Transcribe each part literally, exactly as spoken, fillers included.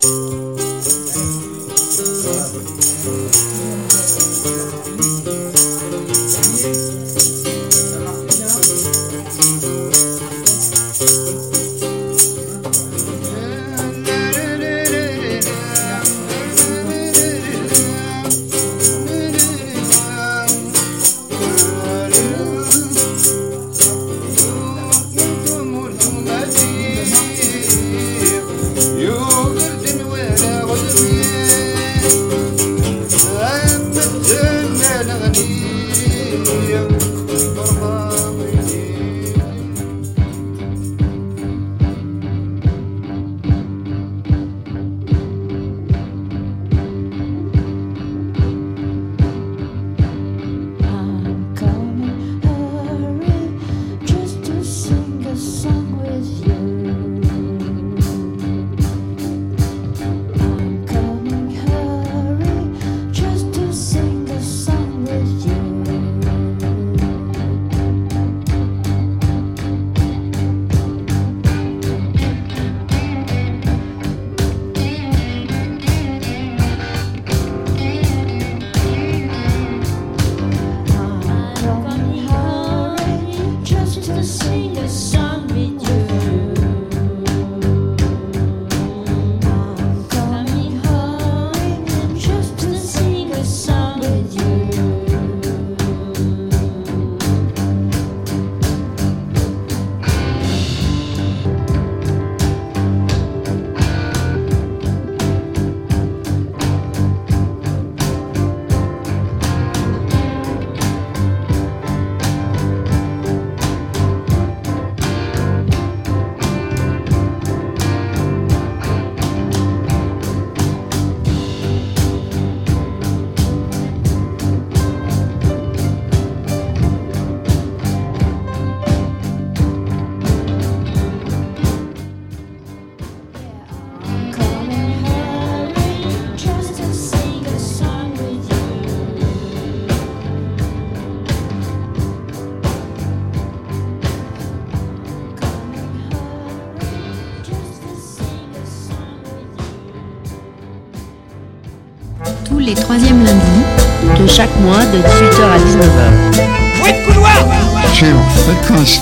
tous les troisièmes lundis de chaque mois de dix-huit heures à dix-neuf heures. Oui, couloir sur Fréquence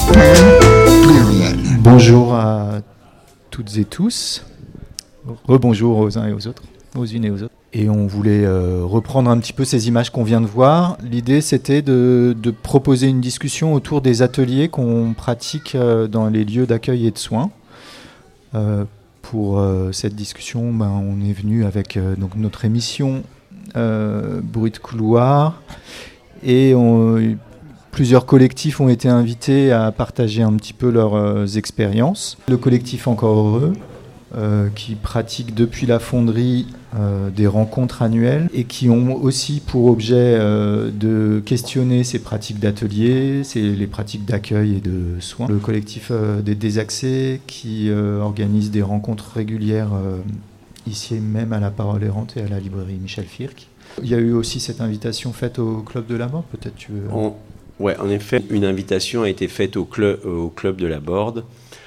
Pluriel. Bonjour à toutes et tous. Rebonjour aux uns et aux autres, aux unes et aux autres. Et on voulait euh, reprendre un petit peu ces images qu'on vient de voir. L'idée, c'était de, de proposer une discussion autour des ateliers qu'on pratique euh, dans les lieux d'accueil et de soins. Euh, pour euh, cette discussion, ben, on est venu avec euh, donc notre émission euh, Bruit de couloir. Et on, plusieurs collectifs ont été invités à partager un petit peu leurs euh, expériences. Le collectif Encore Heureux, Euh, qui pratiquent depuis la fonderie euh, des rencontres annuelles et qui ont aussi pour objet euh, de questionner ces pratiques d'atelier, c'est les pratiques d'accueil et de soins. Le collectif euh, des Désaxés qui euh, organise des rencontres régulières euh, ici même à la Parole Errante et à la librairie Michel Firck. Il y a eu aussi cette invitation faite au Club de la Borde, peut-être tu veux... On, ouais, en effet, une invitation a été faite au club, au club de la Borde.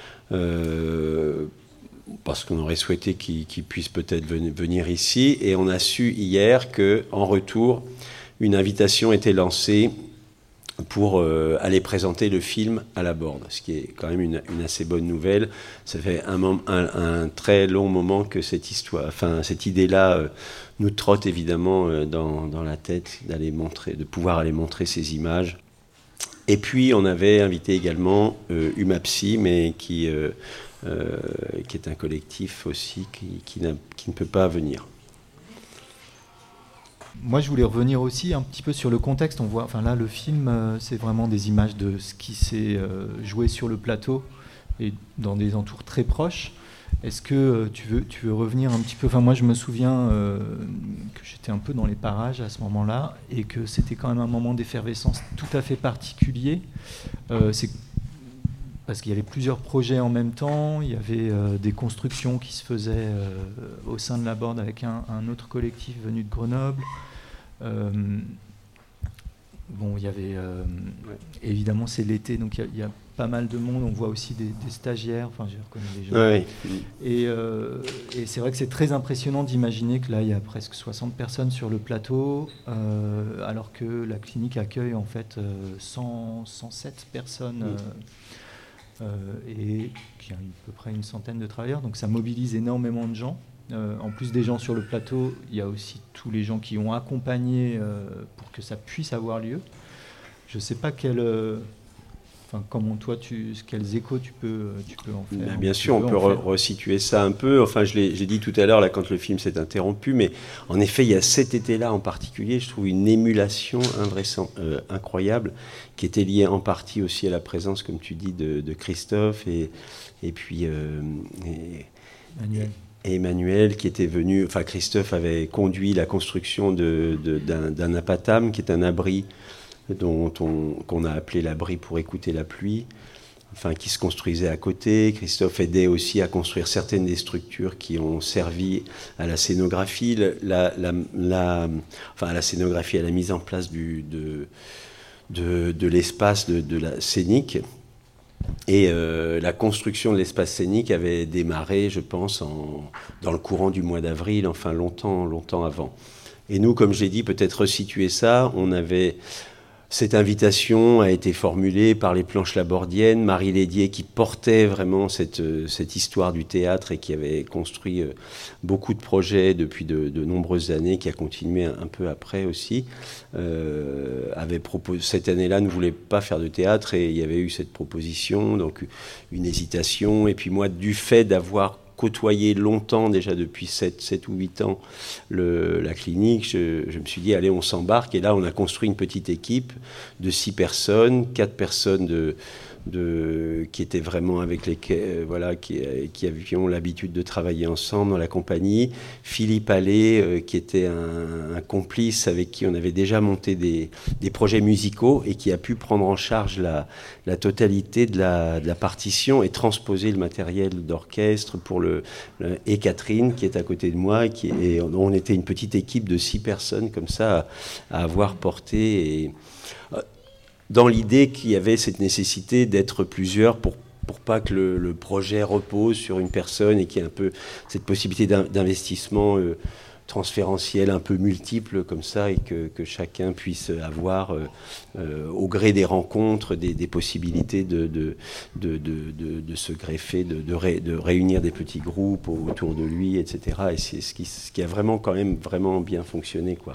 Euh, parce qu'on aurait souhaité qu'ils, qu'ils puissent peut-être venir ici. Et on a su hier qu'en retour, une invitation était lancée pour euh, aller présenter le film à la Borde, ce qui est quand même une, une assez bonne nouvelle. Ça fait un, un, un très long moment que cette histoire, enfin cette idée-là euh, nous trotte évidemment euh, dans, dans la tête, d'aller montrer, de pouvoir aller montrer ces images. Et puis on avait invité également euh, UMAPSI, mais qui euh, Euh, qui est un collectif aussi qui, qui, n'a, qui ne peut pas venir. Moi, je voulais revenir aussi un petit peu sur le contexte. On voit, enfin là, le film, euh, c'est vraiment des images de ce qui s'est euh, joué sur le plateau et dans des entours très proches. Est-ce que euh, tu veux, tu veux revenir un petit peu ? Enfin, moi, je me souviens euh, que j'étais un peu dans les parages à ce moment-là et que c'était quand même un moment d'effervescence tout à fait particulier. Euh, c'est parce qu'il y avait plusieurs projets en même temps, il y avait euh, des constructions qui se faisaient euh, au sein de la Borde avec un, un autre collectif venu de Grenoble. Euh, bon, il y avait... Euh, ouais. Évidemment, c'est l'été, donc il y, y a pas mal de monde. On voit aussi des, des stagiaires. Enfin, je reconnais des gens. Ouais, et, euh, et c'est vrai que c'est très impressionnant d'imaginer que là, il y a presque soixante personnes sur le plateau, euh, alors que la clinique accueille en fait euh, cent, cent sept personnes euh, euh, et qu'il y a à peu près une centaine de travailleurs. Donc ça mobilise énormément de gens. Euh, en plus des gens sur le plateau, il y a aussi tous les gens qui ont accompagné euh, pour que ça puisse avoir lieu. Je ne sais pas quel, euh, enfin, comment toi, tu, quels échos tu peux, tu peux en faire. Ben, bien sûr, on peut re- resituer ça un peu. Enfin, je l'ai, j'ai dit tout à l'heure, là, quand le film s'est interrompu, mais en effet, il y a cet été-là en particulier, je trouve une émulation invraisemb- euh, incroyable, qui était liée en partie aussi à la présence, comme tu dis, de, de Christophe et, et puis euh, et, Manuel. Et Emmanuel, qui était venu, enfin Christophe avait conduit la construction de, de, d'un, d'un apatam, qui est un abri dont on, qu'on a appelé l'abri pour écouter la pluie, enfin qui se construisait à côté. Christophe aidait aussi à construire certaines des structures qui ont servi à la scénographie, la, la, la, enfin à la scénographie, à la mise en place du, de, de, de l'espace de, de la scénique. Et euh, la construction de l'espace scénique avait démarré, je pense, en, dans le courant du mois d'avril, enfin longtemps, longtemps avant. Et nous, comme j'ai dit, peut-être resituer ça, on avait... Cette invitation a été formulée par les Planches Labordiennes, Marie Lédier, qui portait vraiment cette, cette histoire du théâtre et qui avait construit beaucoup de projets depuis de, de nombreuses années, qui a continué un, un peu après aussi, euh, avait proposé, cette année-là ne voulait pas faire de théâtre et il y avait eu cette proposition, donc une hésitation. Et puis moi, du fait d'avoir côtoyé longtemps, déjà depuis sept ou huit ans, le, la clinique, je, je me suis dit, allez, on s'embarque. Et là, on a construit une petite équipe de six personnes, quatre personnes de, de, qui étaient vraiment avec lesquelles, euh, voilà, qui, qui avions l'habitude de travailler ensemble dans la compagnie. Philippe Allais, euh, qui était un, un complice avec qui on avait déjà monté des, des projets musicaux et qui a pu prendre en charge la, la totalité de la, de la partition et transposer le matériel d'orchestre pour le, le et Catherine, qui est à côté de moi, qui, et on, on était une petite équipe de six personnes comme ça à, à avoir porté et dans l'idée qu'il y avait cette nécessité d'être plusieurs pour pour pas que le, le projet repose sur une personne et qu'il y ait un peu cette possibilité d'investissement euh, transférentiel un peu multiple comme ça et que, que chacun puisse avoir euh, euh, au gré des rencontres des, des possibilités de, de, de, de, de, de se greffer, de, de, ré, de réunir des petits groupes autour de lui, et cetera. Et c'est ce qui, ce qui a vraiment quand même vraiment bien fonctionné, quoi.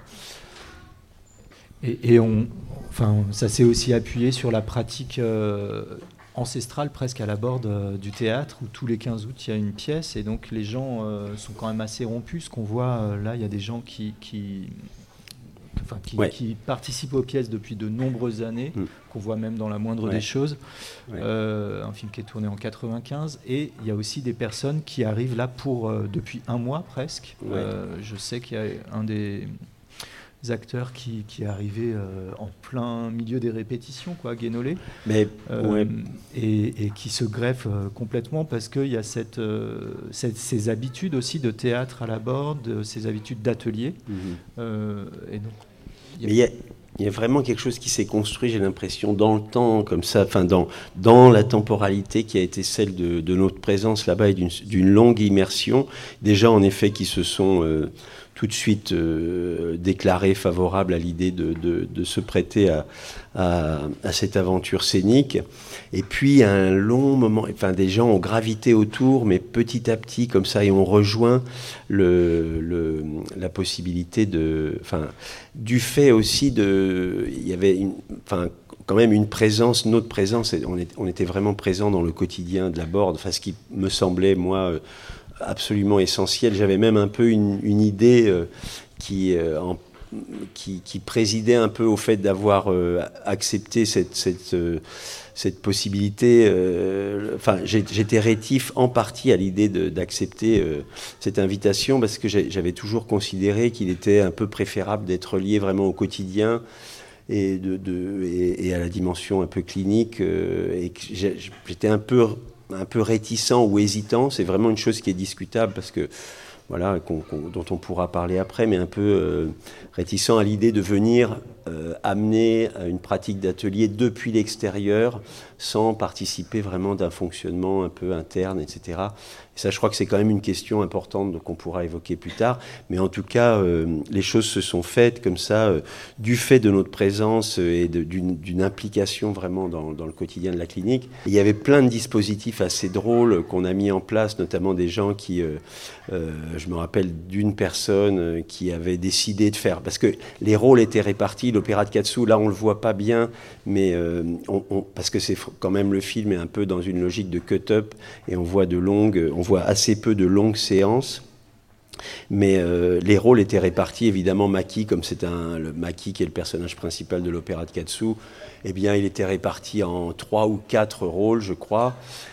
Et, et on, enfin, ça s'est aussi appuyé sur la pratique euh, ancestrale presque à la Borde euh, du théâtre, où tous les quinze août il y a une pièce, et donc les gens euh, sont quand même assez rompus. Ce qu'on voit euh, là, il y a des gens qui, qui, enfin, qui, ouais. qui participent aux pièces depuis de nombreuses années, mmh. qu'on voit même dans La moindre ouais. des choses, ouais. euh, un film qui est tourné en quatre-vingt-quinze, et il y a aussi des personnes qui arrivent là pour euh, depuis un mois presque. Ouais. Euh, je sais qu'il y a un des acteurs qui, qui est arrivé euh, en plein milieu des répétitions, quoi, Guénolé, mais, euh, ouais. et, et qui se greffe euh, complètement parce qu'il y a cette, euh, cette, ces habitudes aussi de théâtre à la Borde, ces habitudes d'atelier. Mm-hmm. euh, et donc, y a... Mais il y a... Il y a vraiment quelque chose qui s'est construit, j'ai l'impression, dans le temps, comme ça, enfin dans, dans la temporalité qui a été celle de, de notre présence là-bas et d'une, d'une longue immersion. Des gens, en effet, qui se sont euh, tout de suite euh, déclarés favorables à l'idée de, de, de se prêter à, à, à cette aventure scénique. Et puis, un long moment, enfin, des gens ont gravité autour, mais petit à petit, comme ça, et ont rejoint le, le, la possibilité de... Enfin, du fait aussi de... Il y avait une, enfin, quand même une présence, notre présence, on, est, on était vraiment présent dans le quotidien de la Borde, enfin, ce qui me semblait, moi, absolument essentiel. J'avais même un peu une, une idée euh, qui, euh, en, qui, qui présidait un peu au fait d'avoir euh, accepté cette... cette euh, cette possibilité, euh, enfin, j'étais rétif en partie à l'idée de, d'accepter euh, cette invitation parce que j'avais toujours considéré qu'il était un peu préférable d'être lié vraiment au quotidien et, de, de, et, et à la dimension un peu clinique. Euh, et que j'étais un peu, un peu réticent ou hésitant. C'est vraiment une chose qui est discutable parce que voilà, qu'on, qu'on, dont on pourra parler après, mais un peu euh, réticent à l'idée de venir euh, amener à une pratique d'atelier depuis l'extérieur, sans participer vraiment d'un fonctionnement un peu interne, et cetera. Et ça, je crois que c'est quand même une question importante qu'on pourra évoquer plus tard. Mais en tout cas, euh, les choses se sont faites comme ça, euh, du fait de notre présence et de, d'une, d'une implication vraiment dans, dans le quotidien de la clinique. Il y avait plein de dispositifs assez drôles qu'on a mis en place, notamment des gens qui... Euh, euh, je me rappelle d'une personne qui avait décidé de faire... Parce que les rôles étaient répartis. L'opéra de Katsu, là, on ne le voit pas bien, mais euh, on, on, parce que c'est quand même le film est un peu dans une logique de cut-up, et on voit de longues... On voit assez peu de longues séances, mais euh, les rôles étaient répartis. Évidemment, Maki, comme c'est un, le Maki qui est le personnage principal de l'opéra de Katsu, eh bien, il était réparti en trois ou quatre rôles, je crois.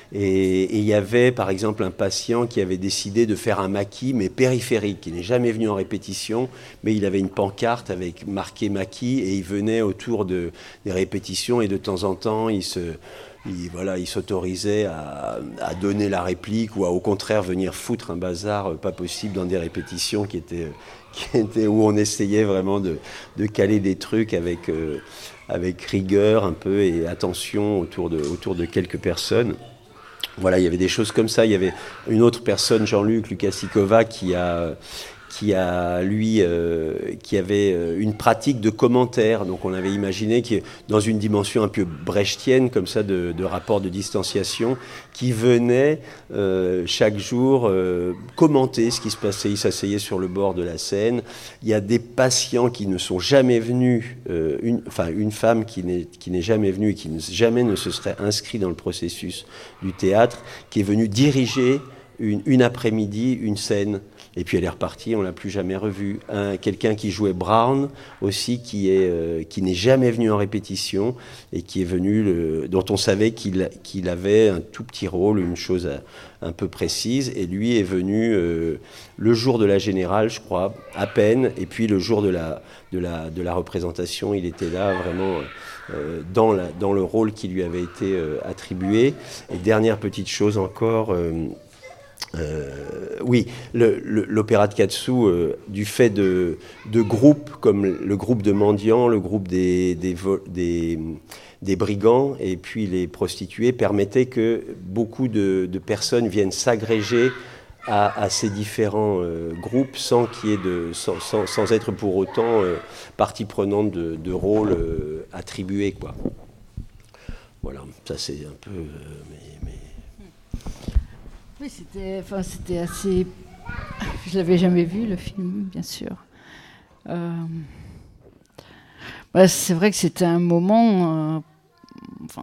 Et il y avait, par exemple, un patient qui avait décidé de faire un Maki, mais périphérique. Il n'est jamais venu en répétition, mais il avait une pancarte avec marqué Maki, et il venait autour de, des répétitions, et de temps en temps, il se... Il, voilà, il s'autorisait à, à donner la réplique ou à au contraire venir foutre un bazar euh, pas possible dans des répétitions qui étaient, qui étaient où on essayait vraiment de, de caler des trucs avec, euh, avec rigueur un peu et attention autour de, autour de quelques personnes. Voilà, il y avait des choses comme ça. Il y avait une autre personne, Jean-Luc Lukasikova, qui a... qui a, lui, euh, qui avait une pratique de commentaire. Donc on avait imaginé qu'il dans une dimension un peu brechtienne, comme ça, de, de rapport de distanciation, qui venait euh, chaque jour euh, commenter ce qui se passait. Il s'asseyait sur le bord de la scène. Il y a des patients qui ne sont jamais venus, euh, une, enfin une femme qui n'est, qui n'est jamais venue et qui ne, jamais ne se serait inscrite dans le processus du théâtre, qui est venue diriger une, une après-midi, une scène. Et puis elle est repartie, on ne l'a plus jamais revue. Un, quelqu'un qui jouait Brown aussi, qui, est, euh, qui n'est jamais venu en répétition et qui est venu, le, dont on savait qu'il, qu'il avait un tout petit rôle, une chose à, un peu précise. Et lui est venu euh, le jour de la générale, je crois, à peine. Et puis le jour de la, de la, de la représentation, il était là vraiment euh, dans, la, dans le rôle qui lui avait été euh, attribué. Et dernière petite chose encore... Euh, Euh, oui, le, le, l'opéra de Katsu, euh, du fait de, de groupes comme le groupe de mendiants, le groupe des, des, des, des brigands et puis les prostituées, permettait que beaucoup de, de personnes viennent s'agréger à, à ces différents euh, groupes sans, qu'il y ait de, sans, sans, sans être pour autant euh, partie prenante de, de rôles euh, attribués, quoi. Voilà, ça c'est un peu... Euh, mais, mais... Oui, c'était, enfin, c'était assez... Je l'avais jamais vu, le film, bien sûr. Euh... Bah, c'est vrai que c'était un moment euh, enfin,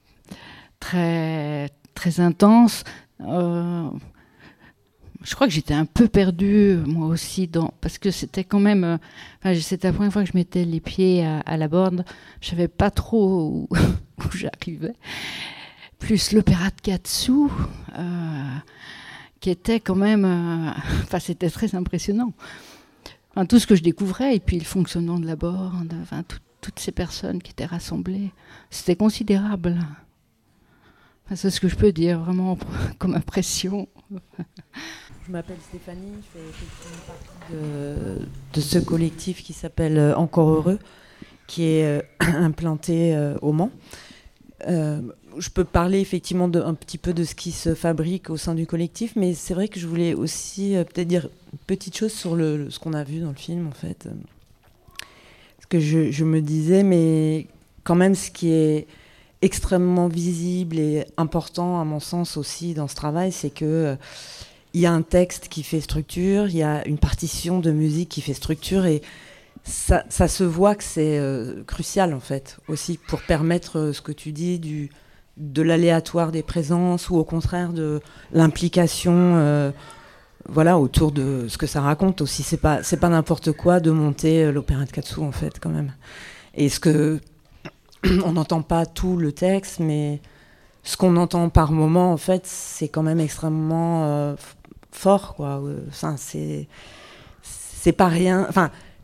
très, très intense. Euh... Je crois que j'étais un peu perdue, moi aussi, dans... parce que c'était quand même... Euh... Enfin, c'était la première fois que je mettais les pieds à, à la Borde. Je ne savais pas trop où, où j'arrivais. Plus l'opéra de Katsu, euh, qui était quand même... Euh, enfin, c'était très impressionnant. Enfin, tout ce que je découvrais, et puis le fonctionnement de la Borde, enfin, tout, toutes ces personnes qui étaient rassemblées, c'était considérable. Enfin, c'est ce que je peux dire, vraiment, comme impression. Je m'appelle Stéphanie, je fais effectivement partie de, de ce collectif qui s'appelle Encore Heureux, qui est euh, implanté euh, au Mans. Euh, je peux parler effectivement de, un petit peu de ce qui se fabrique au sein du collectif, mais c'est vrai que je voulais aussi euh, peut-être dire une petite chose sur le, le, ce qu'on a vu dans le film, en fait. Parce que je, je me disais, mais quand même, ce qui est extrêmement visible et important, à mon sens aussi, dans ce travail, c'est que euh, il y a un texte qui fait structure, il y a une partition de musique qui fait structure, et ça, ça se voit que c'est euh, crucial, en fait, aussi, pour permettre euh, ce que tu dis, du, de l'aléatoire des présences, ou au contraire de l'implication euh, voilà, autour de ce que ça raconte aussi. C'est pas, c'est pas n'importe quoi de monter euh, l'opéra de Katsu, en fait, quand même. Et ce que... on n'entend pas tout le texte, mais ce qu'on entend par moment, en fait, c'est quand même extrêmement euh, fort, quoi. Enfin, c'est, c'est pas rien... Enfin,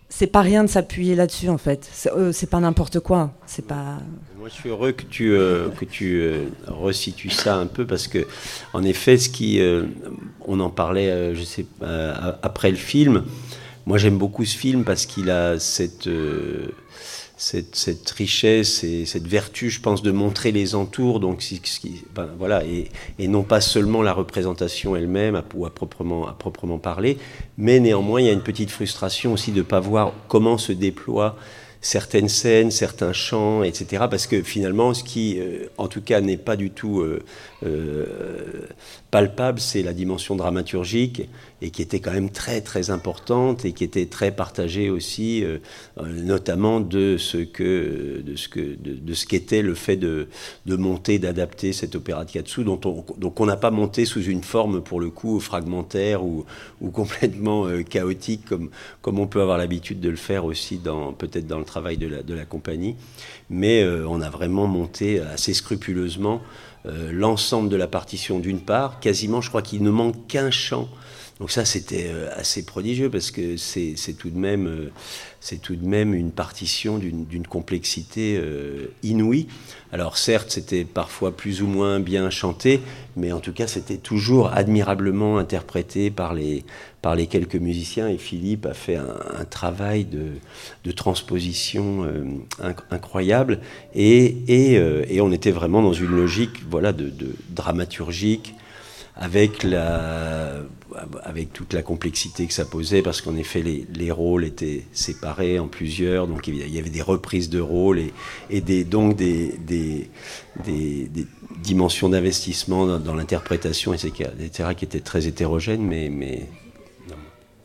c'est pas rien de s'appuyer là-dessus en fait. C'est, euh, c'est pas n'importe quoi. C'est pas. Moi, je suis heureux que tu euh, que tu euh, resitues ça un peu parce que, en effet, ce qui, euh, on en parlait, euh, je sais, euh, après le film. Moi, j'aime beaucoup ce film parce qu'il a cette euh, Cette, cette richesse et cette vertu, je pense, de montrer les entours, donc ce qui, ben, voilà, et, et non pas seulement la représentation elle-même, à, ou à proprement, à proprement parler, mais néanmoins, il y a une petite frustration aussi de ne pas voir comment se déploient certaines scènes, certains chants, et cetera. Parce que finalement, ce qui, euh, en tout cas, n'est pas du tout euh, euh, palpable, c'est la dimension dramaturgique, et qui était quand même très, très importante, et qui était très partagée aussi, euh, notamment de ce que, de ce que, de, de ce qu'était le fait de, de monter, d'adapter cet opéra de Katsu, dont on, donc on n'a pas monté sous une forme, pour le coup, fragmentaire ou, ou complètement euh, chaotique, comme, comme on peut avoir l'habitude de le faire aussi, dans, peut-être dans le travail de la, de la compagnie, mais euh, on a vraiment monté assez scrupuleusement euh, l'ensemble de la partition d'une part, quasiment, je crois qu'il ne manque qu'un chant. Donc ça, c'était euh, assez prodigieux parce que c'est, c'est, tout de même, euh, c'est tout de même une partition d'une, d'une complexité euh, inouïe. Alors certes, c'était parfois plus ou moins bien chanté, mais en tout cas, c'était toujours admirablement interprété par les, par les quelques musiciens. Et Philippe a fait un, un travail de, de transposition euh, inc- incroyable. Et, et, euh, et on était vraiment dans une logique, voilà, de, de dramaturgique, avec la, avec toute la complexité que ça posait, parce qu'en effet les, les rôles étaient séparés en plusieurs, donc il y avait des reprises de rôles et, et des, donc des, des, des, des dimensions d'investissement dans, dans l'interprétation, et cetera, qui étaient très hétérogènes, mais, mais non.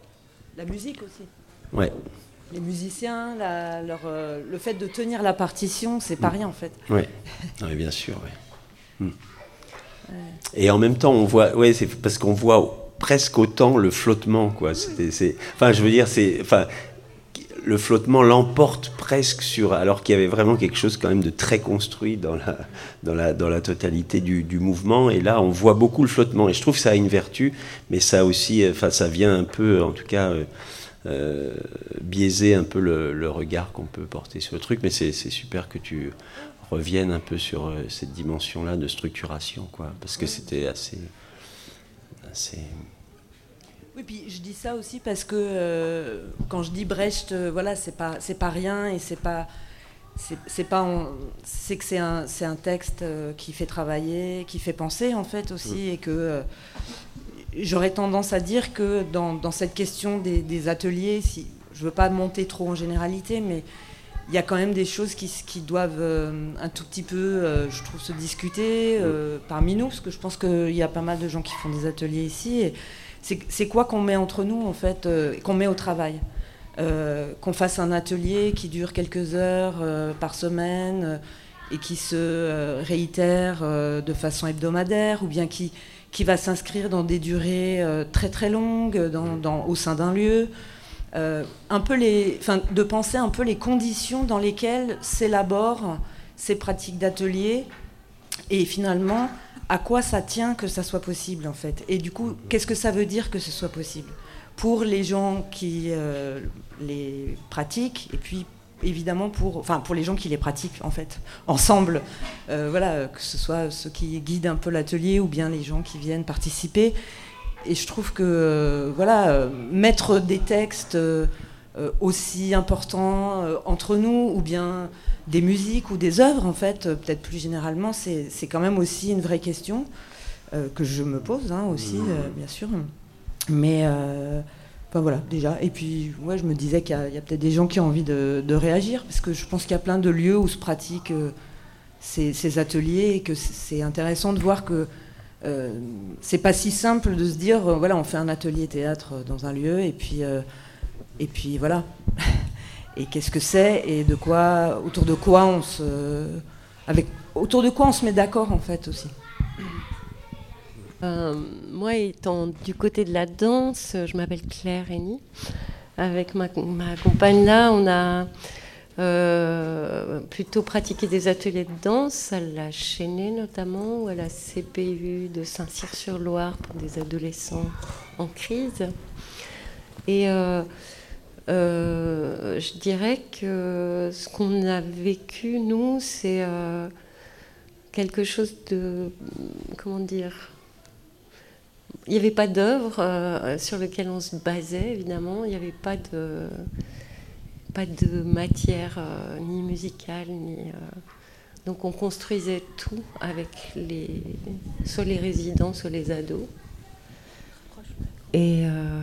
La musique aussi. Ouais. Les musiciens, la, leur, euh, le fait de tenir la partition, c'est pas mmh. rien en fait. Ouais. Oui, bien sûr. Ouais. Mmh. Et en même temps, on voit, ouais, c'est parce qu'on voit presque autant le flottement, quoi. C'est, c'est, enfin, je veux dire, c'est, enfin, le flottement l'emporte presque sur, alors qu'il y avait vraiment quelque chose quand même de très construit dans la, dans la, dans la totalité du, du mouvement. Et là, on voit beaucoup le flottement. Et je trouve que ça a une vertu, mais ça aussi, enfin, ça vient un peu, en tout cas, euh, euh, biaiser un peu le, le regard qu'on peut porter sur le truc. Mais c'est, c'est super que tu reviennent un peu sur euh, cette dimension-là de structuration, quoi, parce que c'était assez, assez... Oui, puis je dis ça aussi parce que euh, quand je dis Brecht, euh, voilà, c'est pas, c'est pas rien et c'est pas, c'est, c'est pas, on, c'est que c'est un, c'est un texte euh, qui fait travailler, qui fait penser en fait aussi, mmh. et que euh, j'aurais tendance à dire que dans, dans cette question des, des ateliers, si je veux pas monter trop en généralité, mais il y a quand même des choses qui, qui doivent euh, un tout petit peu, euh, je trouve, se discuter euh, parmi nous, parce que je pense qu'il y a pas mal de gens qui font des ateliers ici. Et c'est, c'est quoi qu'on met entre nous, en fait, euh, qu'on met au travail euh, qu'on fasse un atelier qui dure quelques heures euh, par semaine euh, et qui se euh, réitère euh, de façon hebdomadaire, ou bien qui, qui va s'inscrire dans des durées euh, très très longues dans, dans, au sein d'un lieu. Euh, un peu les, enfin, de penser un peu les conditions dans lesquelles s'élaborent ces pratiques d'atelier et finalement à quoi ça tient que ça soit possible en fait. Et du coup, qu'est-ce que ça veut dire que ce soit possible pour les gens qui euh, les pratiquent et puis évidemment pour, enfin, pour les gens qui les pratiquent en fait ensemble. Euh, voilà, que ce soit ceux qui guident un peu l'atelier ou bien les gens qui viennent participer. Et je trouve que euh, voilà, euh, mettre des textes euh, aussi importants euh, entre nous, ou bien des musiques ou des œuvres, en fait, euh, peut-être plus généralement, c'est, c'est quand même aussi une vraie question euh, que je me pose hein, aussi, euh, bien sûr. Mais euh, enfin, voilà, déjà. Et puis, ouais, je me disais qu'il y a, il y a peut-être des gens qui ont envie de, de réagir, parce que je pense qu'il y a plein de lieux où se pratiquent euh, ces, ces ateliers, et que c'est intéressant de voir que Euh, c'est pas si simple de se dire euh, voilà, on fait un atelier théâtre dans un lieu et puis euh, et puis voilà. Et qu'est-ce que c'est et de quoi, autour de quoi on se avec autour de quoi on se met d'accord en fait aussi. Euh, moi, étant du côté de la danse, je m'appelle Claire Rény. Avec ma, ma compagne là, on a Euh, plutôt pratiquer des ateliers de danse à la Chênaie notamment, ou à la C P U de Saint-Cyr-sur-Loire pour des adolescents en crise. Et euh, euh, je dirais que ce qu'on a vécu, nous, c'est euh, quelque chose de... Comment dire ? Il n'y avait pas d'œuvre euh, sur laquelle on se basait, évidemment. Il n'y avait pas de, pas de matière euh, ni musicale, ni... Euh, donc on construisait tout avec les, soit les résidents, soit les ados. Et euh,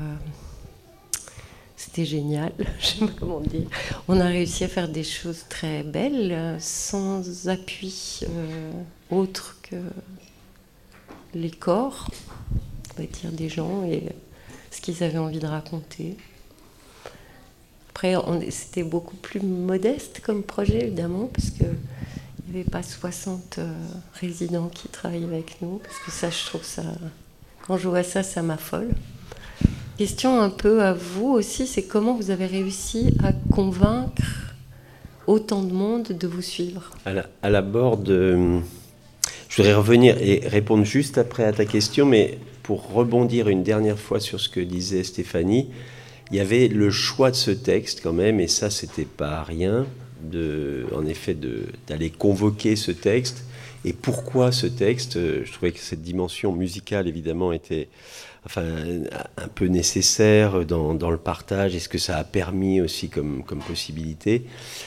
c'était génial, je sais pas comment dire. On a réussi à faire des choses très belles, sans appui euh, autre que les corps, on va dire, des gens et ce qu'ils avaient envie de raconter. Après, on, c'était beaucoup plus modeste comme projet, évidemment, parce que il n'y avait pas soixante euh, résidents qui travaillaient avec nous, parce que ça, je trouve ça... Quand je vois ça, ça m'affole. Question un peu à vous aussi, c'est comment vous avez réussi à convaincre autant de monde de vous suivre ? À la, à la Borde, euh, je voudrais revenir et répondre juste après à ta question, mais pour rebondir une dernière fois sur ce que disait Stéphanie, il y avait le choix de ce texte quand même, et ça, c'était pas rien. De, en effet, de, d'aller convoquer ce texte. Et pourquoi ce texte ? Je trouvais que cette dimension musicale, évidemment, était enfin, un peu nécessaire dans, dans le partage, et ce que ça a permis aussi comme, comme possibilité.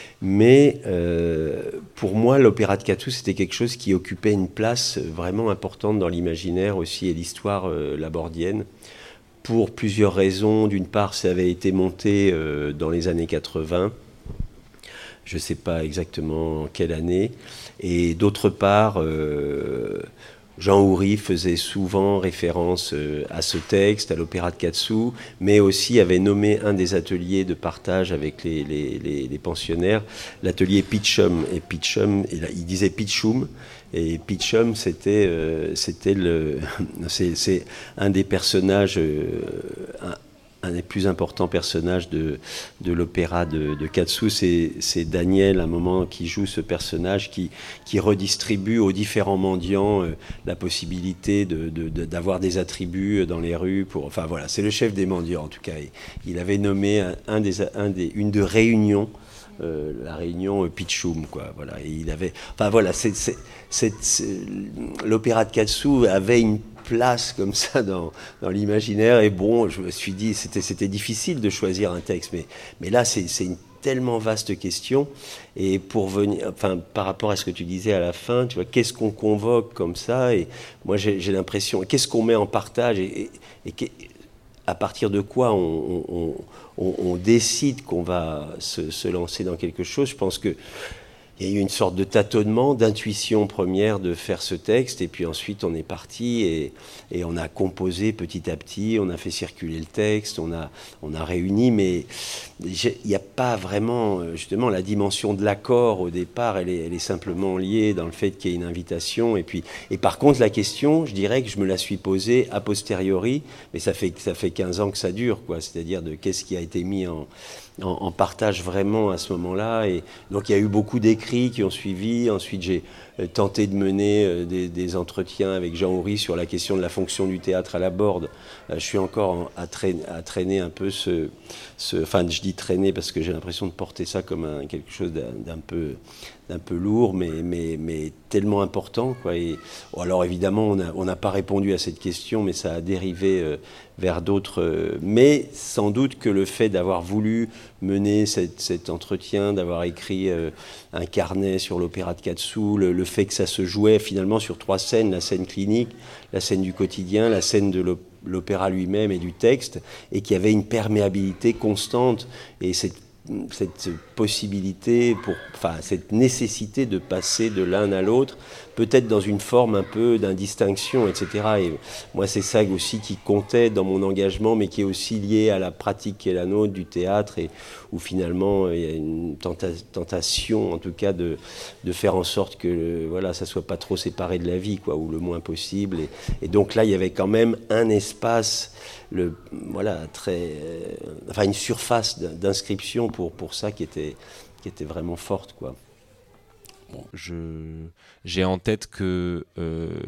Mais euh, pour moi, l'opéra de Katsu, c'était quelque chose qui occupait une place vraiment importante dans l'imaginaire aussi et l'histoire euh, labordienne. Pour plusieurs raisons. D'une part, ça avait été monté euh, dans les années quatre-vingts. Je ne sais pas exactement en quelle année. Et d'autre part, euh, Jean Houry faisait souvent référence euh, à ce texte, à l'opéra de Katsu, mais aussi avait nommé un des ateliers de partage avec les, les, les, les pensionnaires, l'atelier Pitchum. Et Pitchum, il disait Pitchum, et Pitchum, c'était, euh, c'était le, c'est, c'est un des personnages... Euh, un, Un des plus importants personnages de, de l'opéra de, de Katsu, c'est, c'est Daniel, à un moment, qui joue ce personnage, qui, qui redistribue aux différents mendiants euh, la possibilité de, de, de, d'avoir des attributs dans les rues. Pour, enfin voilà, c'est le chef des mendiants en tout cas. Il avait nommé un, un des, un des, une de réunion, euh, la réunion euh, Pitchum, quoi. Voilà, et il avait, enfin voilà, c'est, c'est, c'est, c'est, l'opéra de Katsu avait une place comme ça dans, dans l'imaginaire, et bon, je me suis dit c'était, c'était difficile de choisir un texte, mais, mais là c'est, c'est une tellement vaste question, et pour venir, enfin par rapport à ce que tu disais à la fin, tu vois, qu'est-ce qu'on convoque comme ça, et moi j'ai, j'ai l'impression, qu'est-ce qu'on met en partage, et, et, et à partir de quoi on, on, on, on décide qu'on va se, se lancer dans quelque chose. Je pense que il y a eu une sorte de tâtonnement, d'intuition première de faire ce texte, et puis ensuite on est parti et, et on a composé petit à petit, on a fait circuler le texte, on a, on a réuni, mais il n'y a pas vraiment, justement, la dimension de l'accord au départ, elle est, elle est simplement liée dans le fait qu'il y ait une invitation, et puis, et par contre la question, je dirais que je me la suis posée a posteriori, mais ça fait, ça fait quinze ans que ça dure, quoi, c'est-à-dire de qu'est-ce qui a été mis en... En, en partage vraiment à ce moment-là. Et donc il y a eu beaucoup d'écrits qui ont suivi. Ensuite j'ai euh, tenté de mener euh, des, des entretiens avec Jean Houry sur la question de la fonction du théâtre à la Borde. Euh, je suis encore en, à, traîner, à traîner un peu ce, ce... Enfin je dis traîner parce que j'ai l'impression de porter ça comme un, quelque chose d'un, d'un peu... d'un peu lourd, mais, mais, mais tellement important, quoi. Et, bon, alors évidemment, on n'a on n'a pas répondu à cette question, mais ça a dérivé euh, vers d'autres. Euh, mais sans doute que le fait d'avoir voulu mener cette, cet entretien, d'avoir écrit euh, un carnet sur l'opéra de Katsu, le, le fait que ça se jouait finalement sur trois scènes, la scène clinique, la scène du quotidien, la scène de l'opéra, l'opéra lui-même et du texte, et qu'il y avait une perméabilité constante, et cette cette possibilité, pour, enfin cette nécessité de passer de l'un à l'autre, peut-être dans une forme un peu d'indistinction, et cetera. Et moi, c'est ça aussi qui comptait dans mon engagement, mais qui est aussi lié à la pratique qui est la nôtre du théâtre, et où finalement il y a une tenta- tentation, en tout cas, de, de faire en sorte que voilà, ça soit pas trop séparé de la vie, quoi, ou le moins possible. Et, et donc là, il y avait quand même un espace, le, voilà, très, euh, enfin une surface d'inscription pour, pour ça qui était, qui était vraiment forte, quoi. Bon, je, j'ai en tête que euh,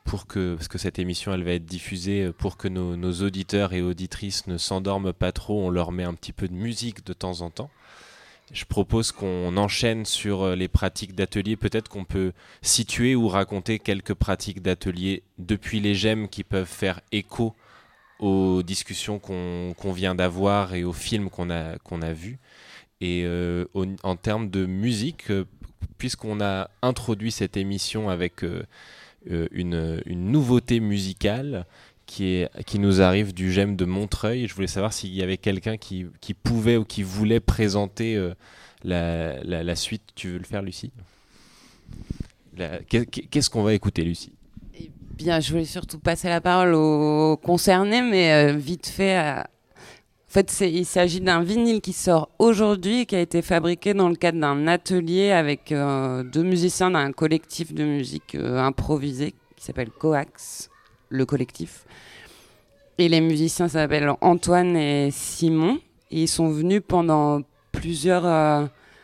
pour que, parce que cette émission elle va être diffusée, pour que nos, nos auditeurs et auditrices ne s'endorment pas trop, on leur met un petit peu de musique de temps en temps. Je propose qu'on enchaîne sur les pratiques d'atelier. Peut-être qu'on peut situer ou raconter quelques pratiques d'atelier depuis les gemmes qui peuvent faire écho aux discussions qu'on, qu'on vient d'avoir et aux films qu'on a, qu'on a vus. Et euh, au, en termes de musique, euh, puisqu'on a introduit cette émission avec euh, une, une nouveauté musicale qui, est, qui nous arrive du Gemme de Montreuil, je voulais savoir s'il y avait quelqu'un qui, qui pouvait ou qui voulait présenter euh, la, la, la suite. Tu veux le faire, Lucie ? la, Qu'est-ce qu'on va écouter, Lucie ? Eh bien, je voulais surtout passer la parole aux concernés, mais euh, vite fait... À... En fait, c'est, il s'agit d'un vinyle qui sort aujourd'hui et qui a été fabriqué dans le cadre d'un atelier avec euh, deux musiciens d'un collectif de musique euh, improvisée qui s'appelle Coax, le collectif. Et les musiciens s'appellent Antoine et Simon. Et ils sont venus pendant plusieurs euh,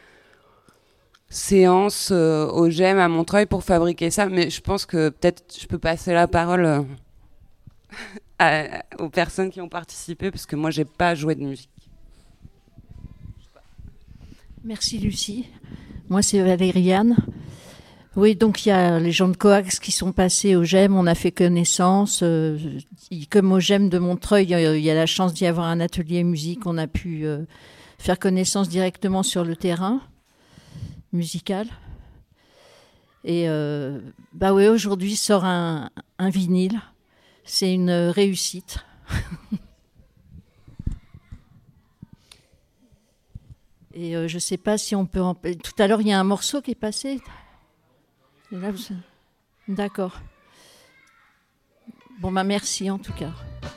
séances euh, au Gemme à Montreuil pour fabriquer ça. Mais je pense que peut-être je peux passer la parole... Euh, À, aux personnes qui ont participé, parce que moi j'ai pas joué de musique. Merci Lucie. Moi c'est Valériane. Oui, donc il y a les gens de Coax qui sont passés au Gemme, on a fait connaissance. Euh, comme au Gemme de Montreuil, il y a la chance d'y avoir un atelier musique, on a pu euh, faire connaissance directement sur le terrain musical. Et euh, bah oui, aujourd'hui sort un, un vinyle. C'est une réussite. Et euh, je ne sais pas si on peut... En... Tout à l'heure, il y a un morceau qui est passé. Et là, vous... D'accord. Bon, bah merci en tout cas.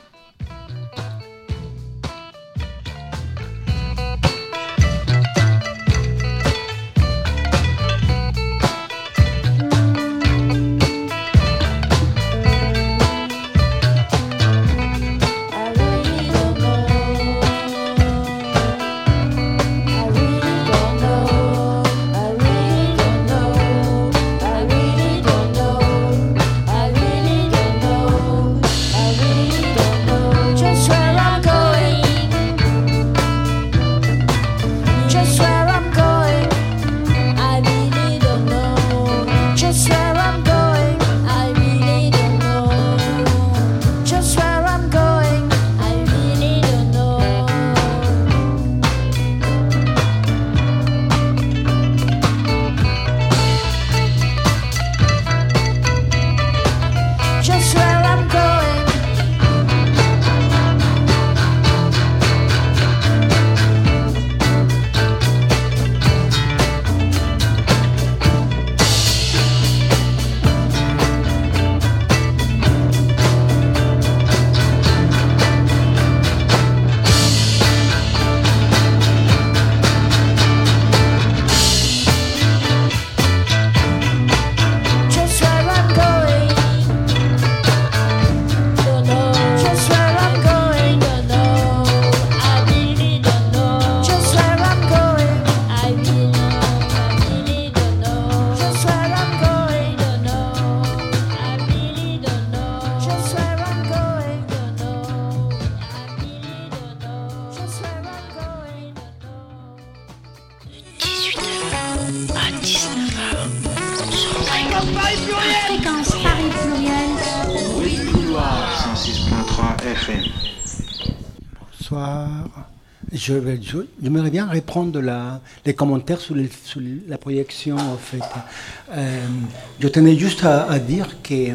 Je, je, j'aimerais bien répondre la, les commentaires sur, les, sur la projection, en fait. Euh, je tenais juste à, à dire que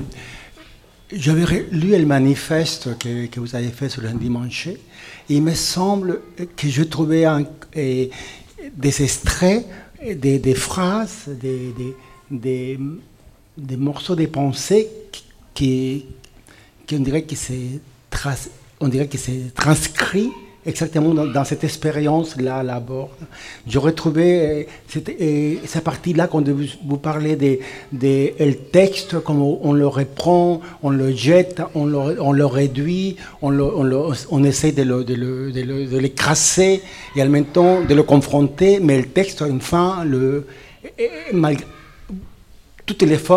j'avais lu le manifeste que, que vous avez fait sur le dimanche, et il me semble que je trouvais un, et, des extraits, des, des phrases, des, des, des, des morceaux de pensée qui, qui on dirait que c'est, tras, on dirait que c'est transcrit exactement dans, dans cette expérience-là à la Borde. J'aurais trouvé cette, cette partie-là, quand vous, vous parlez des de, de, texte, comme on le reprend, on le jette, on le, on le réduit, on, le, on, le, on essaie de, le, de, le, de, le, de l'écraser et en même temps de le confronter, mais le texte, enfin, le, malgré tout l'effort,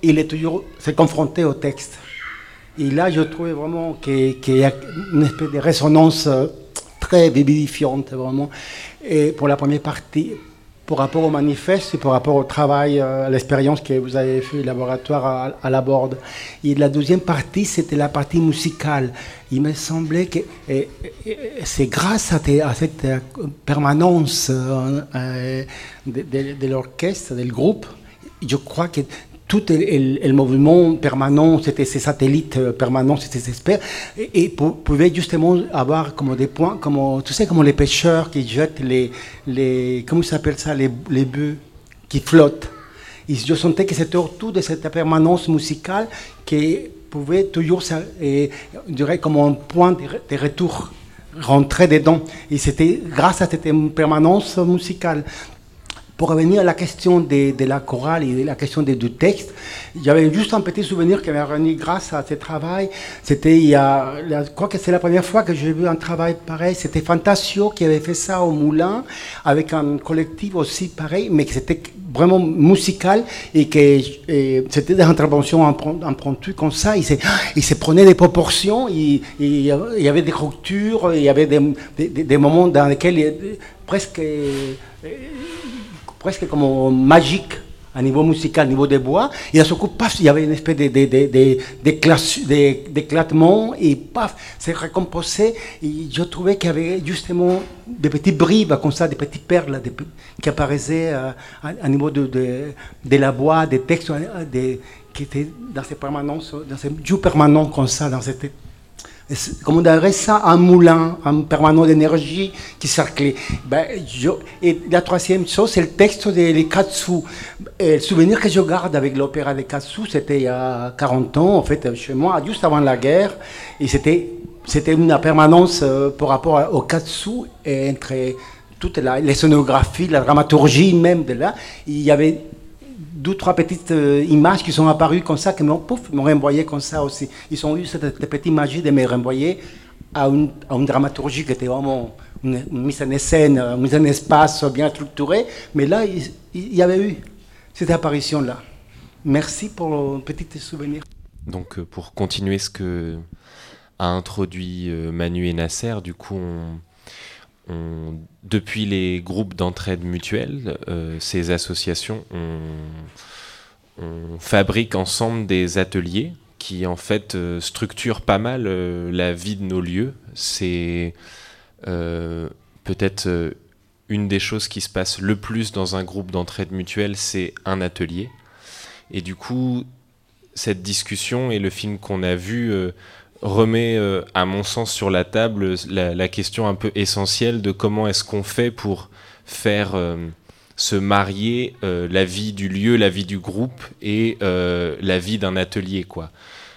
il est toujours se confronté au texte. Et là, je trouvais vraiment qu'il qu'il y a une espèce de résonance très vivifiante, vraiment. Et pour la première partie, par rapport au manifeste et par rapport au travail, à l'expérience que vous avez fait au laboratoire à, à la Borde. Et la deuxième partie, c'était la partie musicale. Il me semblait que et, et, c'est grâce à, te, à cette permanence euh, de, de, de l'orchestre, du groupe, je crois que tout le, le, le mouvement permanent, c'était ces satellites permanents, c'était ces experts, et, et pouvaient justement avoir comme des points, comme, tu sais, comme les pêcheurs qui jettent les, les comment ça s'appelle ça, les, les bœufs qui flottent. Et je sentais que c'était autour de cette permanence musicale qui pouvait toujours, et, je dirais, comme un point de, de retour, rentrer dedans. Et c'était grâce à cette permanence musicale. Pour revenir à la question de, de la chorale et la question de, du texte, j'avais juste un petit souvenir qui m'est revenu grâce à ce travail. C'était il y a, je crois que c'est la première fois que j'ai vu un travail pareil. C'était Fantasio qui avait fait ça au Moulin avec un collectif aussi pareil, mais que c'était vraiment musical et que et c'était des interventions impromptues comme ça. Il se, il se prenait des proportions, il, il y avait des ruptures, il y avait des, des, des moments dans lesquels il, presque presque comme magique à niveau musical, à niveau des voix, et à ce coup, paf, il y avait une espèce de, de, de, de, de, d'éclatement, et paf, c'est recomposé, et je trouvais qu'il y avait justement des petits bribes comme ça, des petites perles des, qui apparaissaient à, à, à niveau de, de, de la voix, des textes de, qui étaient dans ces permanences, dans ces jeux permanents comme ça, dans cette... Comme on dirait ça, un moulin, un permanent d'énergie qui circulait. Ben, je, et la troisième chose, c'est le texte des Katsu. Et le souvenir que je garde avec l'opéra des Katsu, c'était il y a quarante ans, en fait, chez moi, juste avant la guerre. Et c'était, c'était une permanence euh, par rapport au Katsu, et entre toutes la, les scénographies, la dramaturgie même de là. Il y avait deux, trois petites euh, images qui sont apparues comme ça, qui m'ont, pouf, m'ont renvoyé comme ça aussi. Ils ont eu cette, cette petite magie de me renvoyer à une, à une dramaturgie qui était vraiment une, une mise en scène, une mise en espace bien structurée. Mais là, il, il y avait eu cette apparition-là. Merci pour le petit souvenir. Donc, euh, pour continuer ce que a introduit euh, Manu et Nasser, du coup, on... On, depuis les groupes d'entraide mutuelle, euh, ces associations, on, on fabrique ensemble des ateliers qui en fait euh, structurent pas mal euh, la vie de nos lieux. C'est euh, peut-être euh, une des choses qui se passe le plus dans un groupe d'entraide mutuelle, c'est un atelier. Et du coup, cette discussion et le film qu'on a vu euh, remet, euh, à mon sens, sur la table la, la question un peu essentielle de comment est-ce qu'on fait pour faire euh, se marier euh, la vie du lieu, la vie du groupe et euh, la vie d'un atelier, quoi.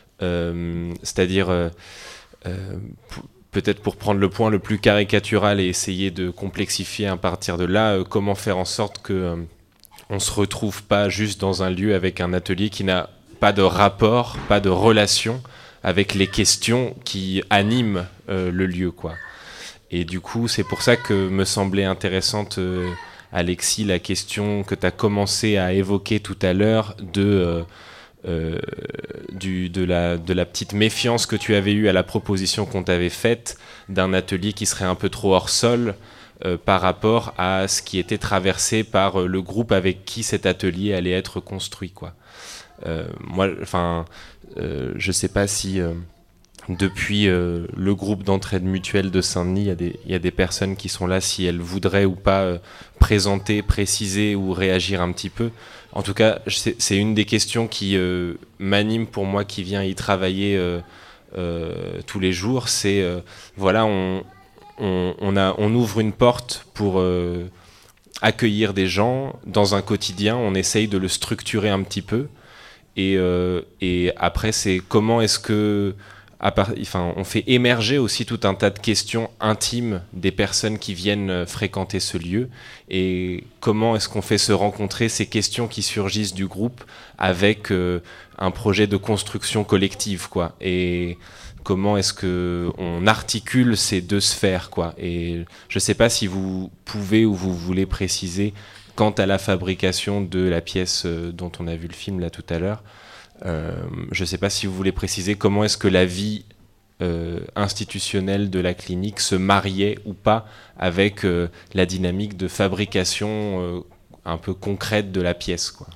Euh, c'est-à-dire, euh, euh, p- peut-être pour prendre le point le plus caricatural et essayer de complexifier à partir de là, euh, comment faire en sorte que euh, on se retrouve pas juste dans un lieu avec un atelier qui n'a pas de rapport, pas de relation avec les questions qui animent euh, le lieu, quoi. Et du coup, c'est pour ça que me semblait intéressante, euh, Alexis, la question que tu as commencé à évoquer tout à l'heure de, euh, euh, du, de, la, de la petite méfiance que tu avais eue à la proposition qu'on t'avait faite d'un atelier qui serait un peu trop hors sol euh, par rapport à ce qui était traversé par euh, le groupe avec qui cet atelier allait être construit, quoi. Euh, moi, enfin, euh, je sais pas si euh, depuis euh, le groupe d'entraide mutuelle de Saint-Denis, il y a des, il y a des personnes qui sont là, si elles voudraient ou pas euh, présenter, préciser ou réagir un petit peu. En tout cas, c'est, c'est une des questions qui euh, m'anime pour moi, qui vient y travailler euh, euh, tous les jours. C'est euh, voilà, on, on, on, a, on ouvre une porte pour euh, accueillir des gens dans un quotidien. On essaye de le structurer un petit peu. Et, euh, et après, c'est comment est-ce que, à part, enfin, on fait émerger aussi tout un tas de questions intimes des personnes qui viennent fréquenter ce lieu, et comment est-ce qu'on fait se rencontrer ces questions qui surgissent du groupe avec euh, un projet de construction collective, quoi. Et comment est-ce que on articule ces deux sphères, quoi. Et je sais pas si vous pouvez ou vous voulez préciser quant à la fabrication de la pièce dont on a vu le film là tout à l'heure, Euh, je ne sais pas si vous voulez préciser comment est-ce que la vie euh, institutionnelle de la clinique se mariait ou pas avec euh, la dynamique de fabrication euh, un peu concrète de la pièce, quoi.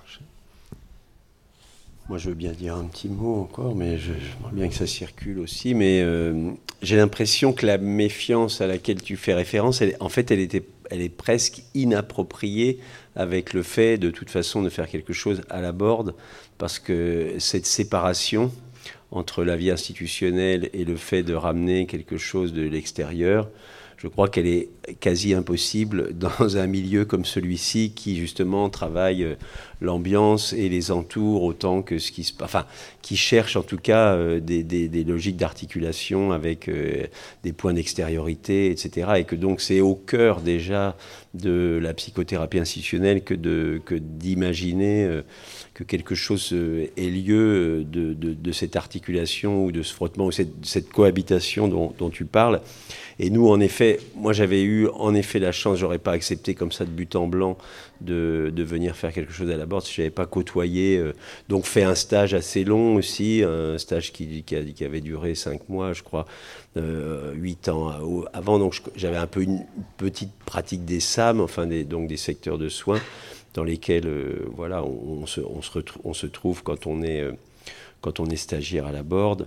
Moi, je veux bien dire un petit mot encore, mais je, j'aimerais bien que ça circule aussi. Mais euh, j'ai l'impression que la méfiance à laquelle tu fais référence, elle, en fait, elle, était, elle est presque inappropriée avec le fait, de toute façon, de faire quelque chose à la Borde, parce que cette séparation entre la vie institutionnelle et le fait de ramener quelque chose de l'extérieur, je crois qu'elle est quasi impossible dans un milieu comme celui-ci qui, justement, travaille l'ambiance et les entours autant que ce qui se passe. Enfin, qui cherche en tout cas euh, des, des, des logiques d'articulation avec euh, des points d'extériorité, et cetera. Et que donc c'est au cœur déjà de la psychothérapie institutionnelle que, de, que d'imaginer euh, que quelque chose euh, ait lieu de, de, de cette articulation ou de ce frottement ou cette, cette cohabitation dont, dont tu parles. Et nous, en effet, moi j'avais eu en effet la chance, j'aurais pas accepté comme ça de but en blanc de, de venir faire quelque chose à la Borde si je n'avais pas côtoyé, euh, donc fait un stage assez long aussi, un stage qui, qui, a, qui avait duré cinq mois, je crois, euh, huit ans avant. Donc je, j'avais un peu une petite pratique des S A M, enfin des, donc des secteurs de soins, dans lesquels euh, voilà, on, on, se, on, se retrouve, on se trouve quand on est, euh, quand on est stagiaire à la Borde.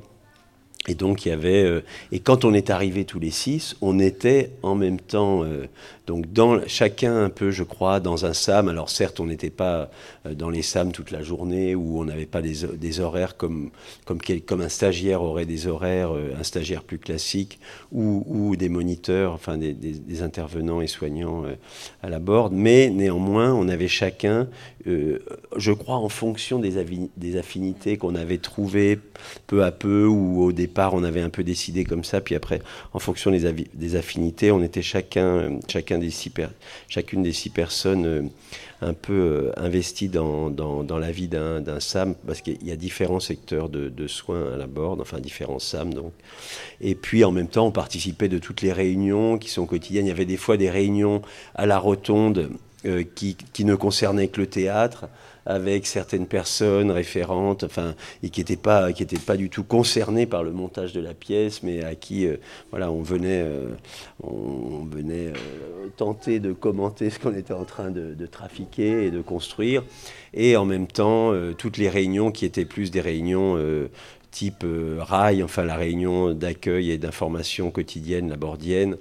Et donc il y avait euh, et quand on est arrivés tous les six, on était en même temps euh, donc dans chacun un peu, je crois, dans un S A M. Alors certes, on n'était pas euh, dans les S A M toute la journée, où on n'avait pas des, des horaires comme comme quel, comme un stagiaire aurait des horaires, euh, un stagiaire plus classique, ou, ou des moniteurs, enfin des, des, des intervenants et soignants euh, à la Borde. Mais néanmoins, on avait chacun, euh, je crois, en fonction des, avi- des affinités qu'on avait trouvées peu à peu, ou au départ on avait un peu décidé comme ça, puis après en fonction des, avi- des affinités, on était chacun, chacun des six per- chacune des six personnes euh, un peu euh, investies dans, dans, dans la vie d'un, d'un S A M, parce qu'il y a différents secteurs de, de soins à la Borde, enfin différents S A M donc. Et puis en même temps on participait de toutes les réunions qui sont quotidiennes. Il y avait des fois des réunions à la Rotonde euh, qui, qui ne concernaient que le théâtre, avec certaines personnes référentes, enfin, et qui n'étaient pas, qui étaient pas du tout concernées par le montage de la pièce, mais à qui, euh, voilà, on venait, euh, on venait euh, tenter de commenter ce qu'on était en train de, de trafiquer et de construire, et en même temps, euh, toutes les réunions qui étaient plus des réunions euh, type euh, R A I, enfin la réunion d'accueil et d'information quotidienne, la bordienne,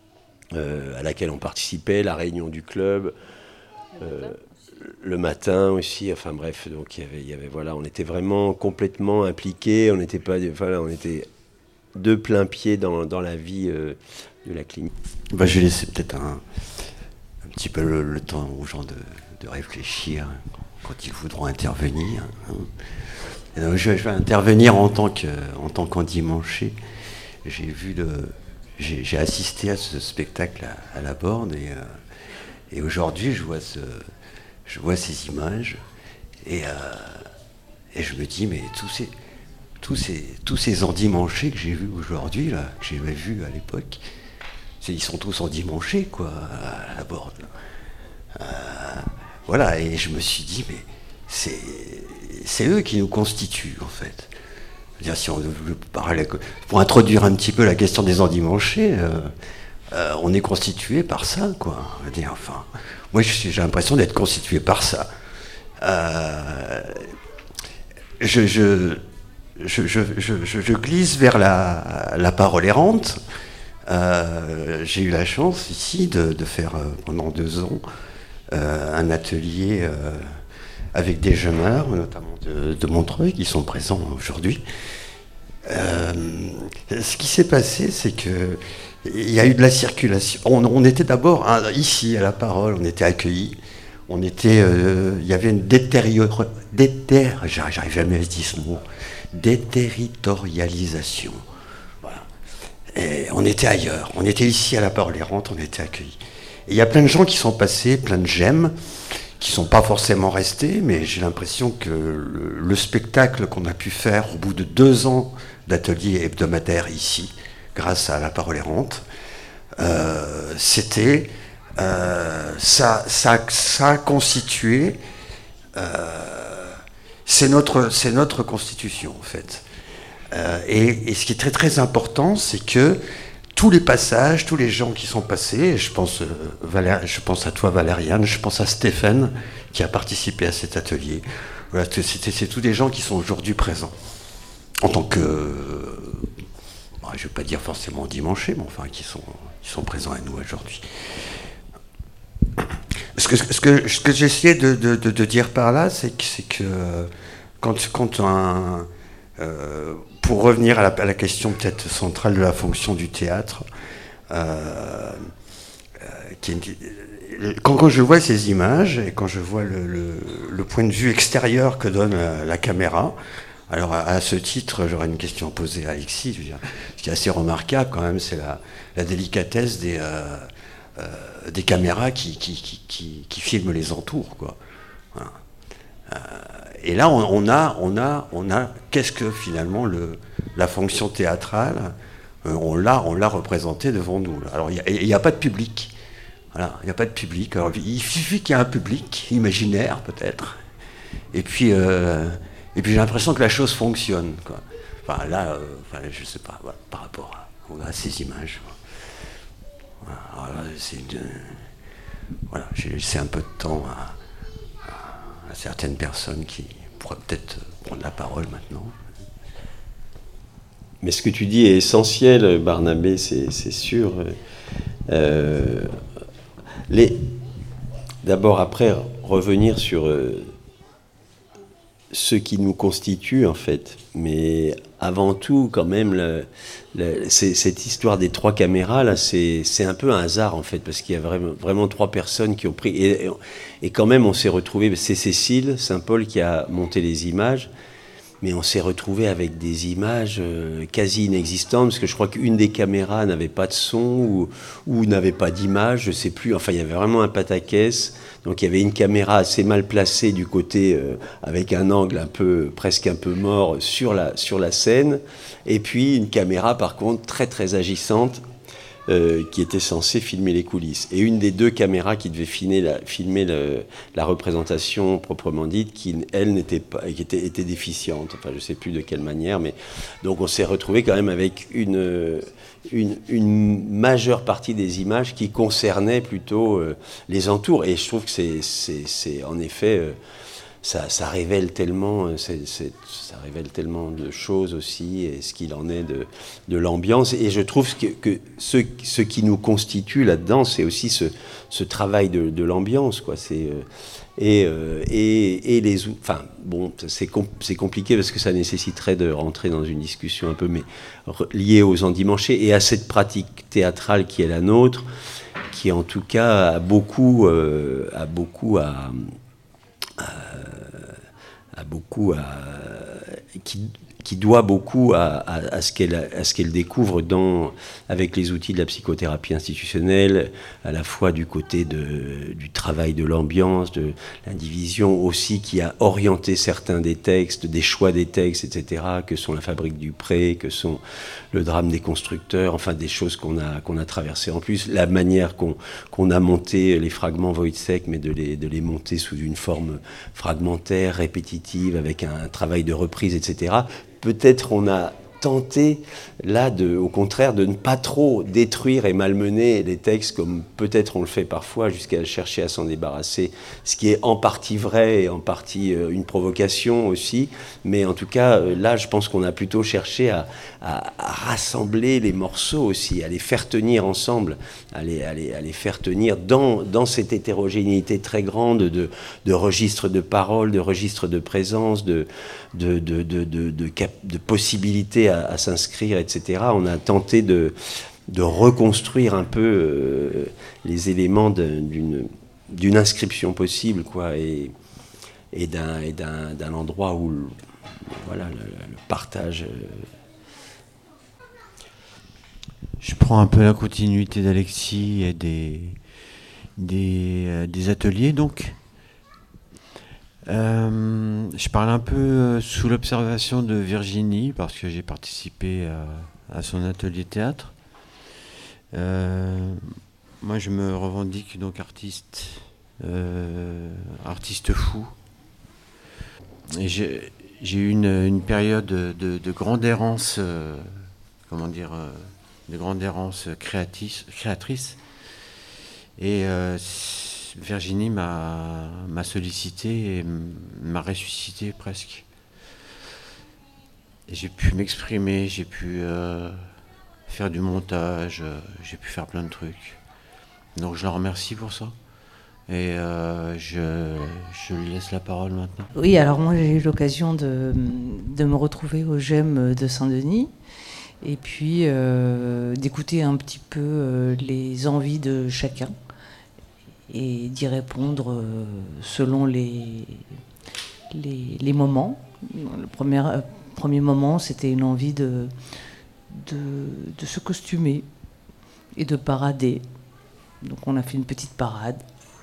euh, à laquelle on participait, la réunion du club. Euh, le matin aussi, enfin bref, donc il y avait, il y avait voilà, on était vraiment complètement impliqués, on n'était pas, voilà, on était de plein pied dans, dans la vie euh, de la clinique. Bah, je vais laisser peut-être un, un petit peu le, le temps aux gens de, de réfléchir quand ils voudront intervenir. Hein. Et donc, je, je vais intervenir en tant que, en tant qu'endimanché. J'ai vu le, j'ai, j'ai assisté à ce spectacle à, à la Borde et, euh, et aujourd'hui je vois ce Je vois ces images et, euh, et je me dis, mais tous ces, tous ces, tous ces endimanchés que j'ai vus aujourd'hui, là, que j'ai vus à l'époque, c'est, ils sont tous endimanchés, quoi, à la Borde. Euh, voilà, et je me suis dit, mais c'est, c'est eux qui nous constituent, en fait. C'est-à-dire, si on veut parler, pour introduire un petit peu la question des endimanchés, euh, euh, on est constitué par ça, quoi. Je veux dire, enfin... Moi, j'ai l'impression d'être constitué par ça. Euh, je, je, je, je, je, je glisse vers la, la parole errante. Euh, j'ai eu la chance ici de, de faire euh, pendant deux ans euh, un atelier euh, avec des jeuneurs, notamment de, de Montreuil, qui sont présents aujourd'hui. Euh, ce qui s'est passé, c'est que il y a eu de la circulation. On, on était d'abord hein, ici à la parole, on était accueillis. On était, euh, il y avait une détérior, déter, j'arrive jamais à dire ce mot, déterritorialisation. Voilà. Et on était ailleurs. On était ici à la parole errante, on était accueillis. Et il y a plein de gens qui sont passés, plein de j'aime, qui sont pas forcément restés, mais j'ai l'impression que le, le spectacle qu'on a pu faire au bout de deux ans d'atelier hebdomadaire ici, grâce à la parole errante, euh, c'était, euh, ça, ça, ça a constitué, euh, c'est notre, c'est notre constitution, en fait. Euh, et, et ce qui est très très important, c'est que tous les passages, tous les gens qui sont passés, je pense, euh, Valère, je pense à toi Valériane, je pense à Stéphane qui a participé à cet atelier. Voilà, c'est, c'est, c'est tous des gens qui sont aujourd'hui présents. En tant que, euh, bah, je ne vais pas dire forcément dimanche, mais enfin qui sont, qui sont présents à nous aujourd'hui. Ce que, ce que, ce que j'essayais de, de, de, de dire par là, c'est que, c'est que quand, quand un... Euh, pour revenir à la, à la question peut-être centrale de la fonction du théâtre, euh, euh, qui est, quand, quand je vois ces images et quand je vois le, le, le point de vue extérieur que donne la, la caméra, alors à, à ce titre, j'aurais une question à poser à Alexis. Je veux dire, ce qui est assez remarquable quand même, c'est la, la délicatesse des, euh, euh, des caméras qui, qui, qui, qui, qui filment les entours, quoi. Voilà. Euh, et là, on, on a, on a, on a, qu'est-ce que finalement le, la fonction théâtrale, euh, on l'a, on l'a représentée devant nous. Là. Alors, il n'y a, a pas de public. Voilà, il n'y a pas de public. Alors, il suffit qu'il y ait un public imaginaire, peut-être. Et puis, euh, et puis j'ai l'impression que la chose fonctionne, quoi. Enfin, là, euh, enfin, je ne sais pas, voilà, par rapport à, à ces images. Voilà, alors là, c'est une, voilà, j'ai laissé un peu de temps à. à certaines personnes qui pourraient peut-être prendre la parole maintenant. Mais ce que tu dis est essentiel, Barnabé, c'est, c'est sûr. Euh, les... D'abord, après, revenir sur euh, ce qui nous constitue, en fait. Mais avant tout, quand même, le, le, c'est, cette histoire des trois caméras, là, c'est, c'est un peu un hasard, en fait, parce qu'il y a vraiment, vraiment trois personnes qui ont pris... Et, et, et quand même, on s'est retrouvés... C'est Cécile Saint-Paul qui a monté les images, mais on s'est retrouvés avec des images euh, quasi inexistantes, parce que je crois qu'une des caméras n'avait pas de son, ou, ou n'avait pas d'image, je ne sais plus. Enfin, il y avait vraiment un pataquès. Donc il y avait une caméra assez mal placée du côté, euh, avec un angle un peu, presque un peu mort sur la, sur la scène, et puis une caméra par contre très très agissante, euh, qui était censée filmer les coulisses. Et une des deux caméras qui devait filmer la, filmer le, la représentation proprement dite, qui elle n'était pas, qui était, était déficiente. Enfin, je ne sais plus de quelle manière, mais donc on s'est retrouvé quand même avec une Une, une majeure partie des images qui concernaient plutôt euh, les entours. Et je trouve que c'est, c'est, c'est en effet, euh, ça, ça révèle tellement, c'est, c'est, ça révèle tellement de choses aussi, et ce qu'il en est de, de l'ambiance. Et je trouve que, que ce, ce qui nous constitue là-dedans, c'est aussi ce, ce travail de, de l'ambiance, quoi. C'est, euh, et, euh, et, et les... Enfin, bon, c'est, com- c'est compliqué parce que ça nécessiterait de rentrer dans une discussion un peu mais, liée aux endimanchés et à cette pratique théâtrale qui est la nôtre, qui en tout cas a beaucoup, euh, a beaucoup à... à, à beaucoup à... qui, qui doit beaucoup à, à, à, ce qu'elle, à ce qu'elle découvre dans, avec les outils de la psychothérapie institutionnelle, à la fois du côté de, du travail de l'ambiance, de l'indivision aussi, qui a orienté certains des textes, des choix des textes, et cetera, que sont La Fabrique du Pré, que sont Le Drame des constructeurs, enfin des choses qu'on a, qu'on a traversées en plus, la manière qu'on, qu'on a monté les fragments Wojciech, mais de les, de les monter sous une forme fragmentaire, répétitive, avec un travail de reprise, et cetera. Peut-être on a tenté, là, de, au contraire, de ne pas trop détruire et malmener les textes, comme peut-être on le fait parfois, jusqu'à chercher à s'en débarrasser, ce qui est en partie vrai et en partie euh, une provocation aussi. Mais en tout cas, euh, là, je pense qu'on a plutôt cherché à, à, à rassembler les morceaux aussi, à les faire tenir ensemble, à les, à les, à les faire tenir dans, dans cette hétérogénéité très grande de, de registres de paroles, de registres de présence, de, de, de, de, de, de, cap- de possibilités à, à s'inscrire, et cetera. On a tenté de, de reconstruire un peu euh, les éléments de, d'une, d'une inscription possible, quoi, et, et, d'un, et d'un, d'un endroit où le, voilà, le, le partage... Euh... Je prends un peu la continuité d'Alexis et des, des, euh, des ateliers, donc. Euh, je parle un peu sous l'observation de Virginie, parce que j'ai participé à, à son atelier théâtre. Euh, moi, je me revendique donc artiste, euh, artiste fou. et j'ai, j'ai eu une, une période de, de, de grande errance, euh, comment dire, euh, de grande errance créatrice, créatrice. Et euh, Virginie m'a, m'a sollicité et m'a ressuscité presque. Et j'ai pu m'exprimer, j'ai pu euh, faire du montage, euh, j'ai pu faire plein de trucs. Donc je la remercie pour ça. Et euh, je, je lui laisse la parole maintenant. Oui, alors moi j'ai eu l'occasion de, de me retrouver au GEM de Saint-Denis et puis euh, d'écouter un petit peu euh, les envies de chacun et d'y répondre euh, selon les, les, les moments. Le premier, euh, premier moment, c'était une envie de, de, de se costumer et de parader. Donc on a fait une petite parade.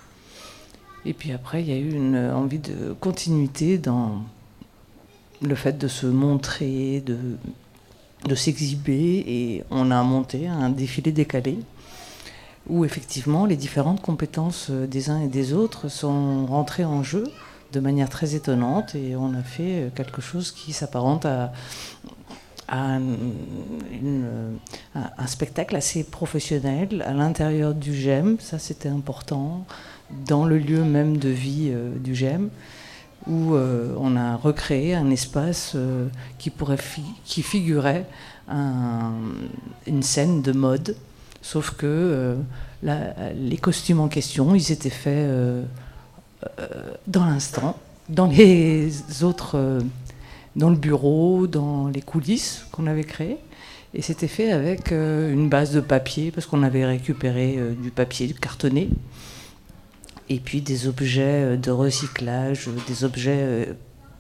Et puis après, il y a eu une envie de continuité dans le fait de se montrer, de, de s'exhiber. Et on a monté un défilé décalé où effectivement les différentes compétences des uns et des autres sont rentrées en jeu de manière très étonnante. Et on a fait quelque chose qui s'apparente à, à un, une, un spectacle assez professionnel à l'intérieur du GEM. Ça, c'était important. Dans le lieu même de vie euh, du GEM, où euh, on a recréé un espace euh, qui, pourrait fi- qui figurait un, une scène de mode, sauf que euh, la, les costumes en question, ils étaient faits euh, euh, dans l'instant, dans les autres, euh, dans le bureau, dans les coulisses qu'on avait créées, et c'était fait avec euh, une base de papier, parce qu'on avait récupéré euh, du papier cartonné, et puis des objets de recyclage, des objets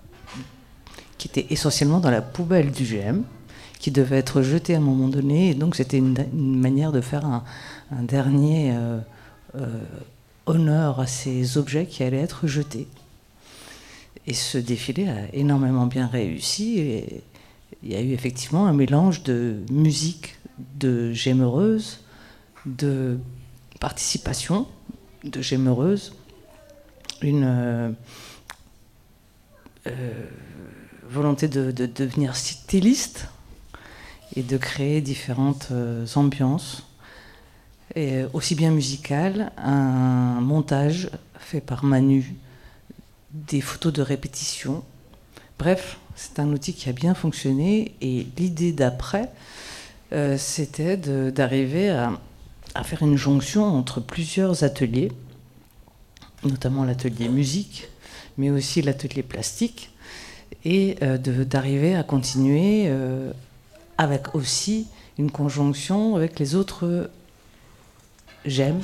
qui étaient essentiellement dans la poubelle du GEM, qui devaient être jetés à un moment donné. Et donc c'était une, une manière de faire un, un dernier euh, euh, honneur à ces objets qui allaient être jetés. Et ce défilé a énormément bien réussi. Et il y a eu effectivement un mélange de musique, de gémereuse, de participation, de gémereuse, une euh, euh, volonté de, de, de devenir styliste et de créer différentes euh, ambiances, et aussi bien musicales, un montage fait par Manu, des photos de répétition. Bref, c'est un outil qui a bien fonctionné, et l'idée d'après, euh, c'était de, d'arriver à à faire une jonction entre plusieurs ateliers, notamment l'atelier musique, mais aussi l'atelier plastique, et euh, de, d'arriver à continuer euh, avec aussi une conjonction avec les autres GEM.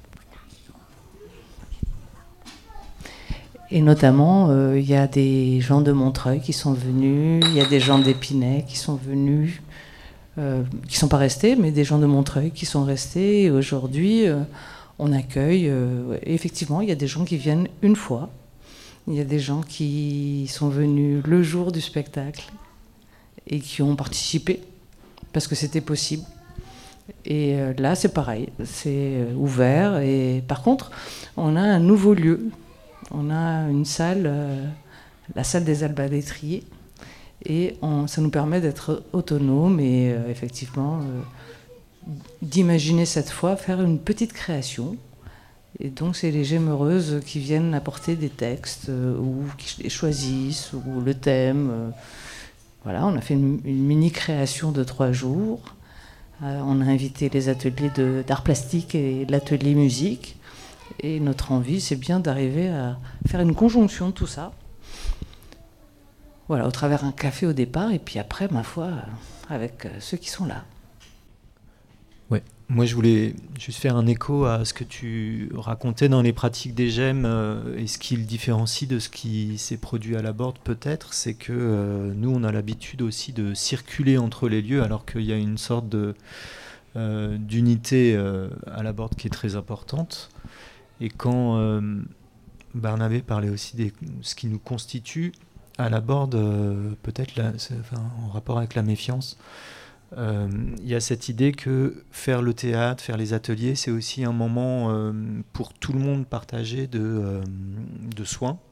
Et notamment, il euh, y a des gens de Montreuil qui sont venus, il y a des gens d'Épinay qui sont venus, Euh, qui ne sont pas restés, mais des gens de Montreuil qui sont restés. Et aujourd'hui, euh, on accueille... Euh, effectivement, il y a des gens qui viennent une fois. Il y a des gens qui sont venus le jour du spectacle et qui ont participé parce que c'était possible. Et euh, là, c'est pareil. C'est euh, ouvert. Et par contre, on a un nouveau lieu. On a une salle, euh, la salle des Albadétriers. Et on, ça nous permet d'être autonomes et euh, effectivement euh, d'imaginer cette fois faire une petite création. Et donc c'est les gémeureuses qui viennent apporter des textes euh, ou qui les choisissent, ou le thème. Euh, voilà, on a fait une, une mini-création de trois jours. Euh, on a invité les ateliers de, d'art plastique et l'atelier musique. Et notre envie, c'est bien d'arriver à faire une conjonction de tout ça. Voilà, au travers un café au départ, et puis après, ma foi, avec ceux qui sont là. Ouais, moi je voulais juste faire un écho à ce que tu racontais dans les pratiques des GEM, euh, et ce qui le différencie de ce qui s'est produit à la Borde peut-être, c'est que euh, nous on a l'habitude aussi de circuler entre les lieux, alors qu'il y a une sorte de, euh, d'unité euh, à la Borde qui est très importante. Et quand euh, Barnabé parlait aussi de ce qui nous constitue, à la Borde, euh, peut-être la, enfin, en rapport avec la méfiance, il euh, y a cette idée que faire le théâtre, faire les ateliers, c'est aussi un moment euh, pour tout le monde partagé de, euh, de soins,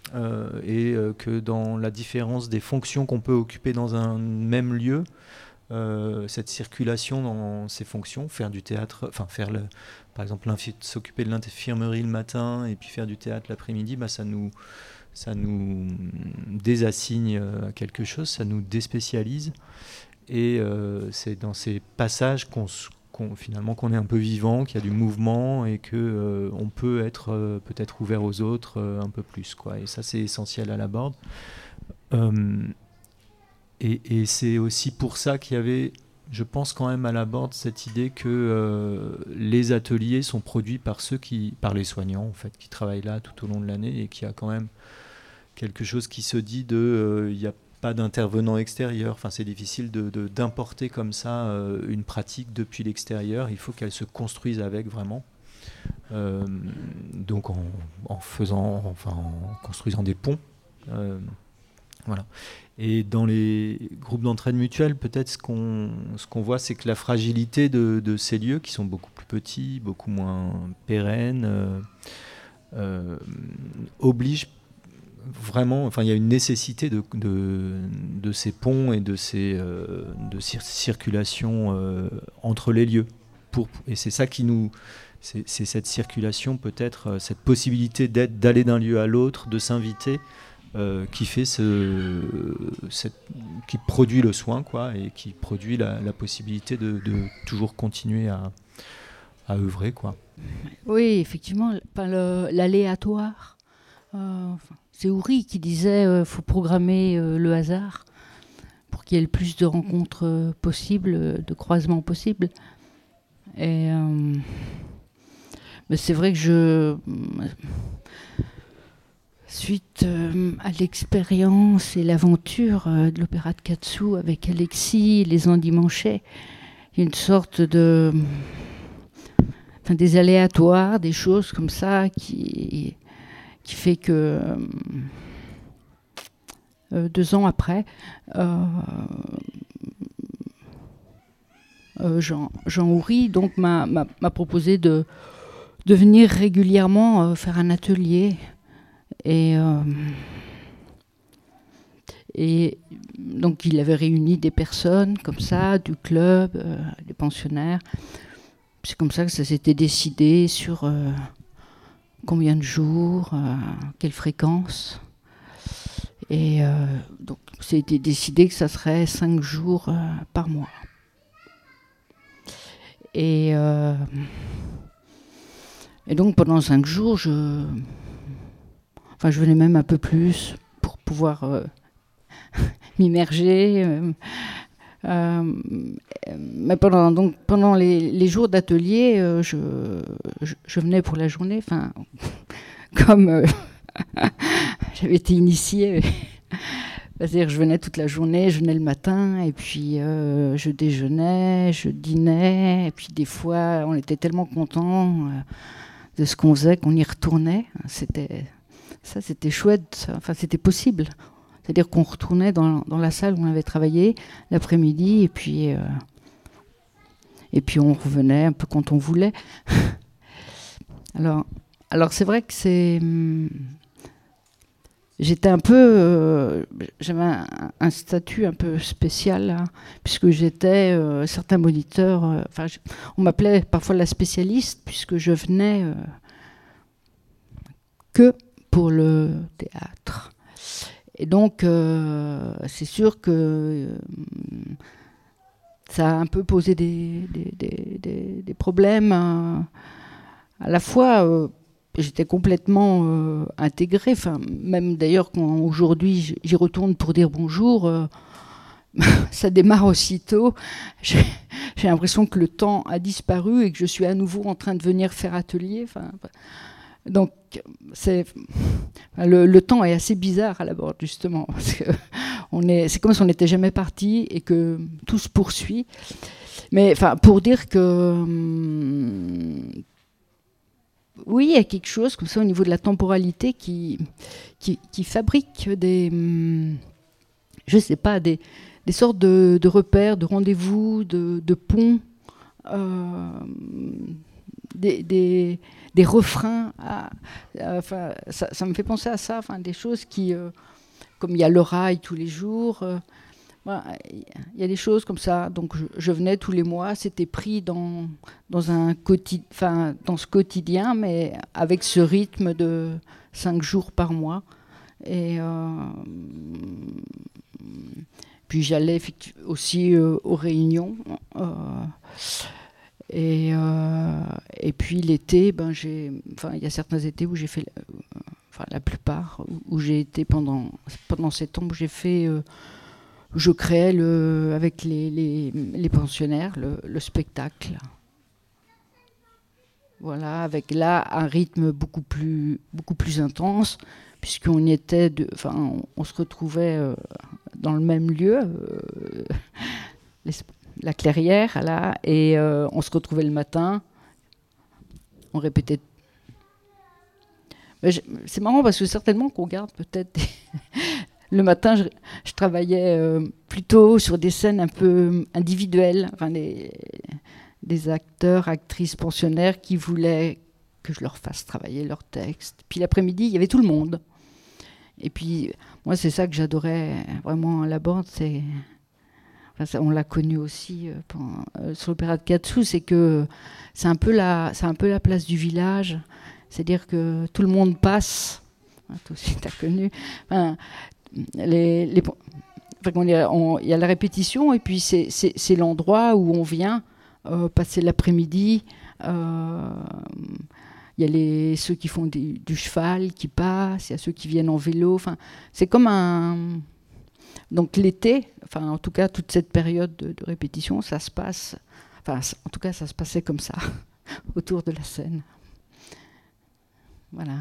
euh, et euh, que dans la différence des fonctions qu'on peut occuper dans un même lieu, euh, cette circulation dans ces fonctions, faire du théâtre, enfin faire le, par exemple s'occuper de l'infirmerie le matin et puis faire du théâtre l'après-midi, bah, ça nous ça nous désassigne à quelque chose, ça nous déspécialise. Et euh, c'est dans ces passages qu'on, qu'on finalement qu'on est un peu vivant, qu'il y a du mouvement et que euh, on peut être euh, peut-être ouvert aux autres euh, un peu plus, quoi. Et ça, c'est essentiel à la Borde. Euh, et, et c'est aussi pour ça qu'il y avait, je pense quand même à la Borde, cette idée que euh, les ateliers sont produits par ceux qui, par les soignants en fait, qui travaillent là tout au long de l'année, et qu'il y a quand même quelque chose qui se dit de, euh, il y a pas d'intervenants extérieurs. Enfin, c'est difficile de, de, d'importer comme ça euh, une pratique depuis l'extérieur. Il faut qu'elle se construise avec vraiment. Euh, donc en, en faisant, enfin en construisant des ponts. Euh, voilà. Et dans les groupes d'entraide mutuelle, peut-être ce qu'on, ce qu'on voit, c'est que la fragilité de, de ces lieux, qui sont beaucoup plus petits, beaucoup moins pérennes, euh, euh, oblige vraiment, enfin, il y a une nécessité de, de, de ces ponts et de ces euh, de cir- circulation euh, entre les lieux. Pour, et c'est ça qui nous, c'est, c'est cette circulation, peut-être, euh, cette possibilité d'être, d'aller d'un lieu à l'autre, de s'inviter, euh, qui fait ce, cette, qui produit le soin, quoi, et qui produit la, la possibilité de, de toujours continuer à, à œuvrer, quoi. Oui, effectivement, enfin, le, l'aléatoire. Euh, enfin, c'est Houry qui disait qu'il euh, faut programmer euh, le hasard pour qu'il y ait le plus de rencontres euh, possibles, euh, de croisements possibles. Et euh, mais c'est vrai que je, suite euh, à l'expérience et l'aventure euh, de l'opéra de Katsu avec Alexis, les endimanchés, il y a une sorte de, enfin, des aléatoires, des choses comme ça qui qui fait que euh, deux ans après, euh, euh, Jean, Jean Houry donc, m'a, m'a, m'a proposé de, de venir régulièrement euh, faire un atelier. Et, euh, et donc il avait réuni des personnes comme ça, du club, euh, des pensionnaires. C'est comme ça que ça s'était décidé sur... Euh, combien de jours, euh, quelle fréquence. Et euh, donc, c'était décidé que ça serait cinq jours euh, par mois. Et, euh, et donc, pendant cinq jours, je, enfin, je venais même un peu plus pour pouvoir euh, m'immerger. Euh, Euh, mais pendant, donc, pendant les, les jours d'atelier, euh, je, je, je venais pour la journée, enfin, comme euh, j'avais été initiée, c'est-à-dire que je venais toute la journée, je venais le matin, et puis euh, je déjeunais, je dînais, et puis des fois, on était tellement contents euh, de ce qu'on faisait qu'on y retournait. C'était, ça, c'était chouette, enfin, c'était possible. C'est-à-dire qu'on retournait dans, dans la salle où on avait travaillé l'après-midi et puis, euh, et puis on revenait un peu quand on voulait. alors, alors c'est vrai que c'est... Hum, j'étais un peu... Euh, j'avais un, un statut un peu spécial, hein, puisque j'étais... Euh, certains moniteurs... Euh, enfin, je, on m'appelait parfois la spécialiste, puisque je venais euh, que pour le théâtre. Et donc, euh, c'est sûr que euh, ça a un peu posé des, des, des, des, des problèmes. Hein. À la fois, euh, j'étais complètement euh, intégrée. Enfin, même d'ailleurs, quand aujourd'hui j'y retourne pour dire bonjour, euh, ça démarre aussitôt. J'ai, j'ai l'impression que le temps a disparu et que je suis à nouveau en train de venir faire atelier. Enfin, donc, c'est, le, le temps est assez bizarre à la Borde, justement, parce que on est, c'est comme si on n'était jamais parti et que tout se poursuit. Mais enfin, pour dire que hum, oui, il y a quelque chose comme ça au niveau de la temporalité qui, qui, qui fabrique des, hum, je sais pas, des, des sortes de, de repères, de rendez-vous, de, de ponts, euh, des, des des refrains. À, à, enfin, ça, ça me fait penser à ça, enfin, des choses qui, euh, comme il y a le rail tous les jours, il euh, voilà, y a des choses comme ça. Donc je, je venais tous les mois, c'était pris dans, dans, un quotid- enfin, dans ce quotidien, mais avec ce rythme de cinq jours par mois. Et euh, puis j'allais aussi euh, aux réunions. Euh, et, euh, et puis l'été, ben j'ai, enfin il y a certains étés où j'ai fait, euh, enfin la plupart où, où j'ai été pendant pendant sept ans où j'ai fait, euh, où je créais le avec les les, les pensionnaires le, le spectacle. Voilà, avec là un rythme beaucoup plus beaucoup plus intense. Puisqu'on y était, de, enfin, on, on se retrouvait euh, dans le même lieu, euh, les, la clairière, là, et euh, on se retrouvait le matin, on répétait. Mais je, c'est marrant parce que certainement qu'on garde peut-être. Des le matin, je, je travaillais euh, plutôt sur des scènes un peu individuelles, enfin, des, des acteurs, actrices pensionnaires qui voulaient que je leur fasse travailler leur texte. Puis l'après-midi, il y avait tout le monde. Et puis, moi, c'est ça que j'adorais vraiment à la Borde. C'est, enfin, ça, on l'a connu aussi euh, pendant, euh, sur l'opéra de Katsu, c'est que c'est un peu la, c'est un peu la place du village. C'est-à-dire que tout le monde passe. Hein, toi aussi, tu as connu. Enfin, les, les, enfin, on, on, il y a la répétition, et puis c'est, c'est, c'est l'endroit où on vient euh, passer l'après-midi. Euh, Il y a les, ceux qui font du, du cheval qui passent, il y a ceux qui viennent en vélo. Enfin, c'est comme un... Donc l'été, enfin en tout cas toute cette période de, de répétition, ça se passe... Enfin en tout cas ça se passait comme ça, autour de la scène. Voilà.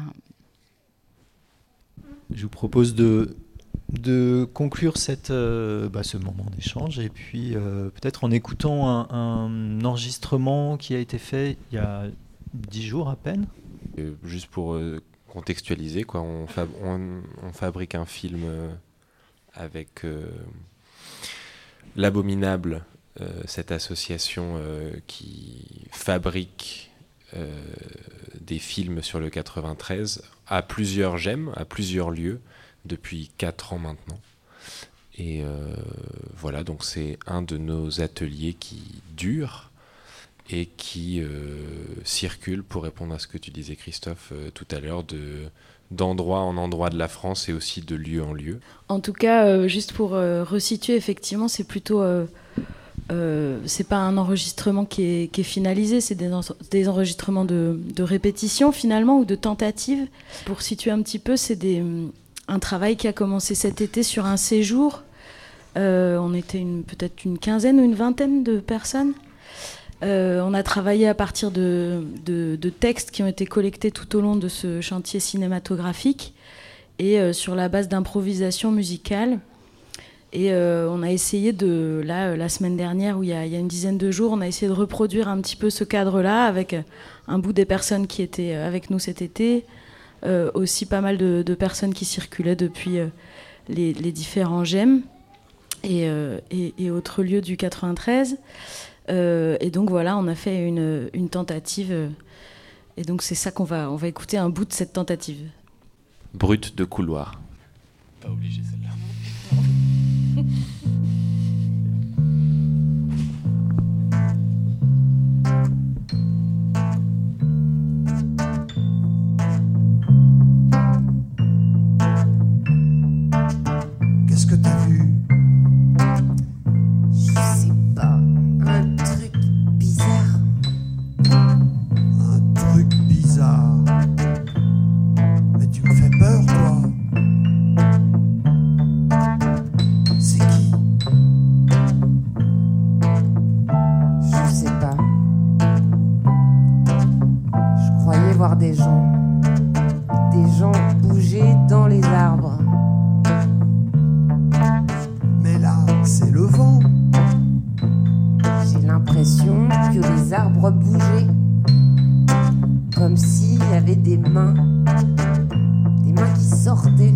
Je vous propose de, de conclure cette, euh, bah, ce moment d'échange et puis euh, peut-être en écoutant un, un enregistrement qui a été fait il y a dix jours à peine. Euh, juste pour euh, contextualiser, quoi, on, fab- on, on fabrique un film euh, avec euh, l'Abominable, euh, cette association euh, qui fabrique euh, des films sur le quatre-vingt-treize à plusieurs gemmes, à plusieurs lieux, depuis quatre ans maintenant. Et euh, voilà, donc c'est un de nos ateliers qui dure et qui euh, circule, pour répondre à ce que tu disais Christophe euh, tout à l'heure, de, d'endroit en endroit de la France et aussi de lieu en lieu. En tout cas, euh, juste pour euh, resituer, effectivement, c'est plutôt... Euh, euh, c'est pas un enregistrement qui est, qui est finalisé, c'est des, en, des enregistrements de, de répétition finalement, ou de tentatives. Pour situer un petit peu, c'est des, un travail qui a commencé cet été sur un séjour. Euh, on était une, peut-être une quinzaine ou une vingtaine de personnes. Euh, on a travaillé à partir de, de, de textes qui ont été collectés tout au long de ce chantier cinématographique et euh, sur la base d'improvisation musicale. Et euh, on a essayé de, là, la semaine dernière, où il y, a, il y a une dizaine de jours, on a essayé de reproduire un petit peu ce cadre-là avec un bout des personnes qui étaient avec nous cet été, euh, aussi pas mal de, de personnes qui circulaient depuis euh, les, les différents gemmes et, euh, et, et autres lieux du quatre-vingt-treize. Euh, et donc voilà, on a fait une, une tentative. Euh, et donc c'est ça qu'on va, on va écouter un bout de cette tentative. Brut de couloir. Pas obligé celle-là. Qu'est-ce que t'as vu? Je sais pas. Un truc bizarre. Un truc bizarre. Mais tu me fais peur, toi. C'est qui? Je sais pas. Je croyais voir des gens. Des gens bouger dans les arbres. Mais là, c'est le vent. J'ai l'impression que les arbres bougeaient. Comme s'il y avait des mains. Des mains qui sortaient.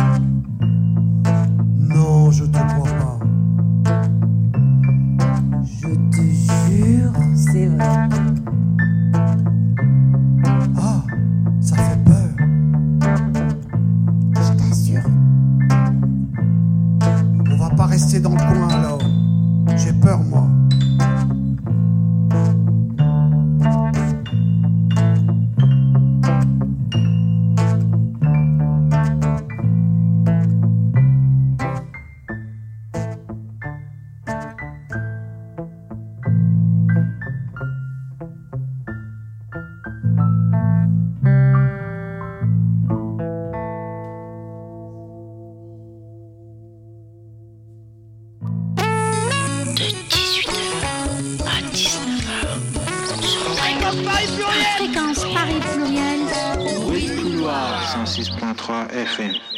Non, je te crois pas. Je te jure, c'est vrai. Ah, cent six point trois F M.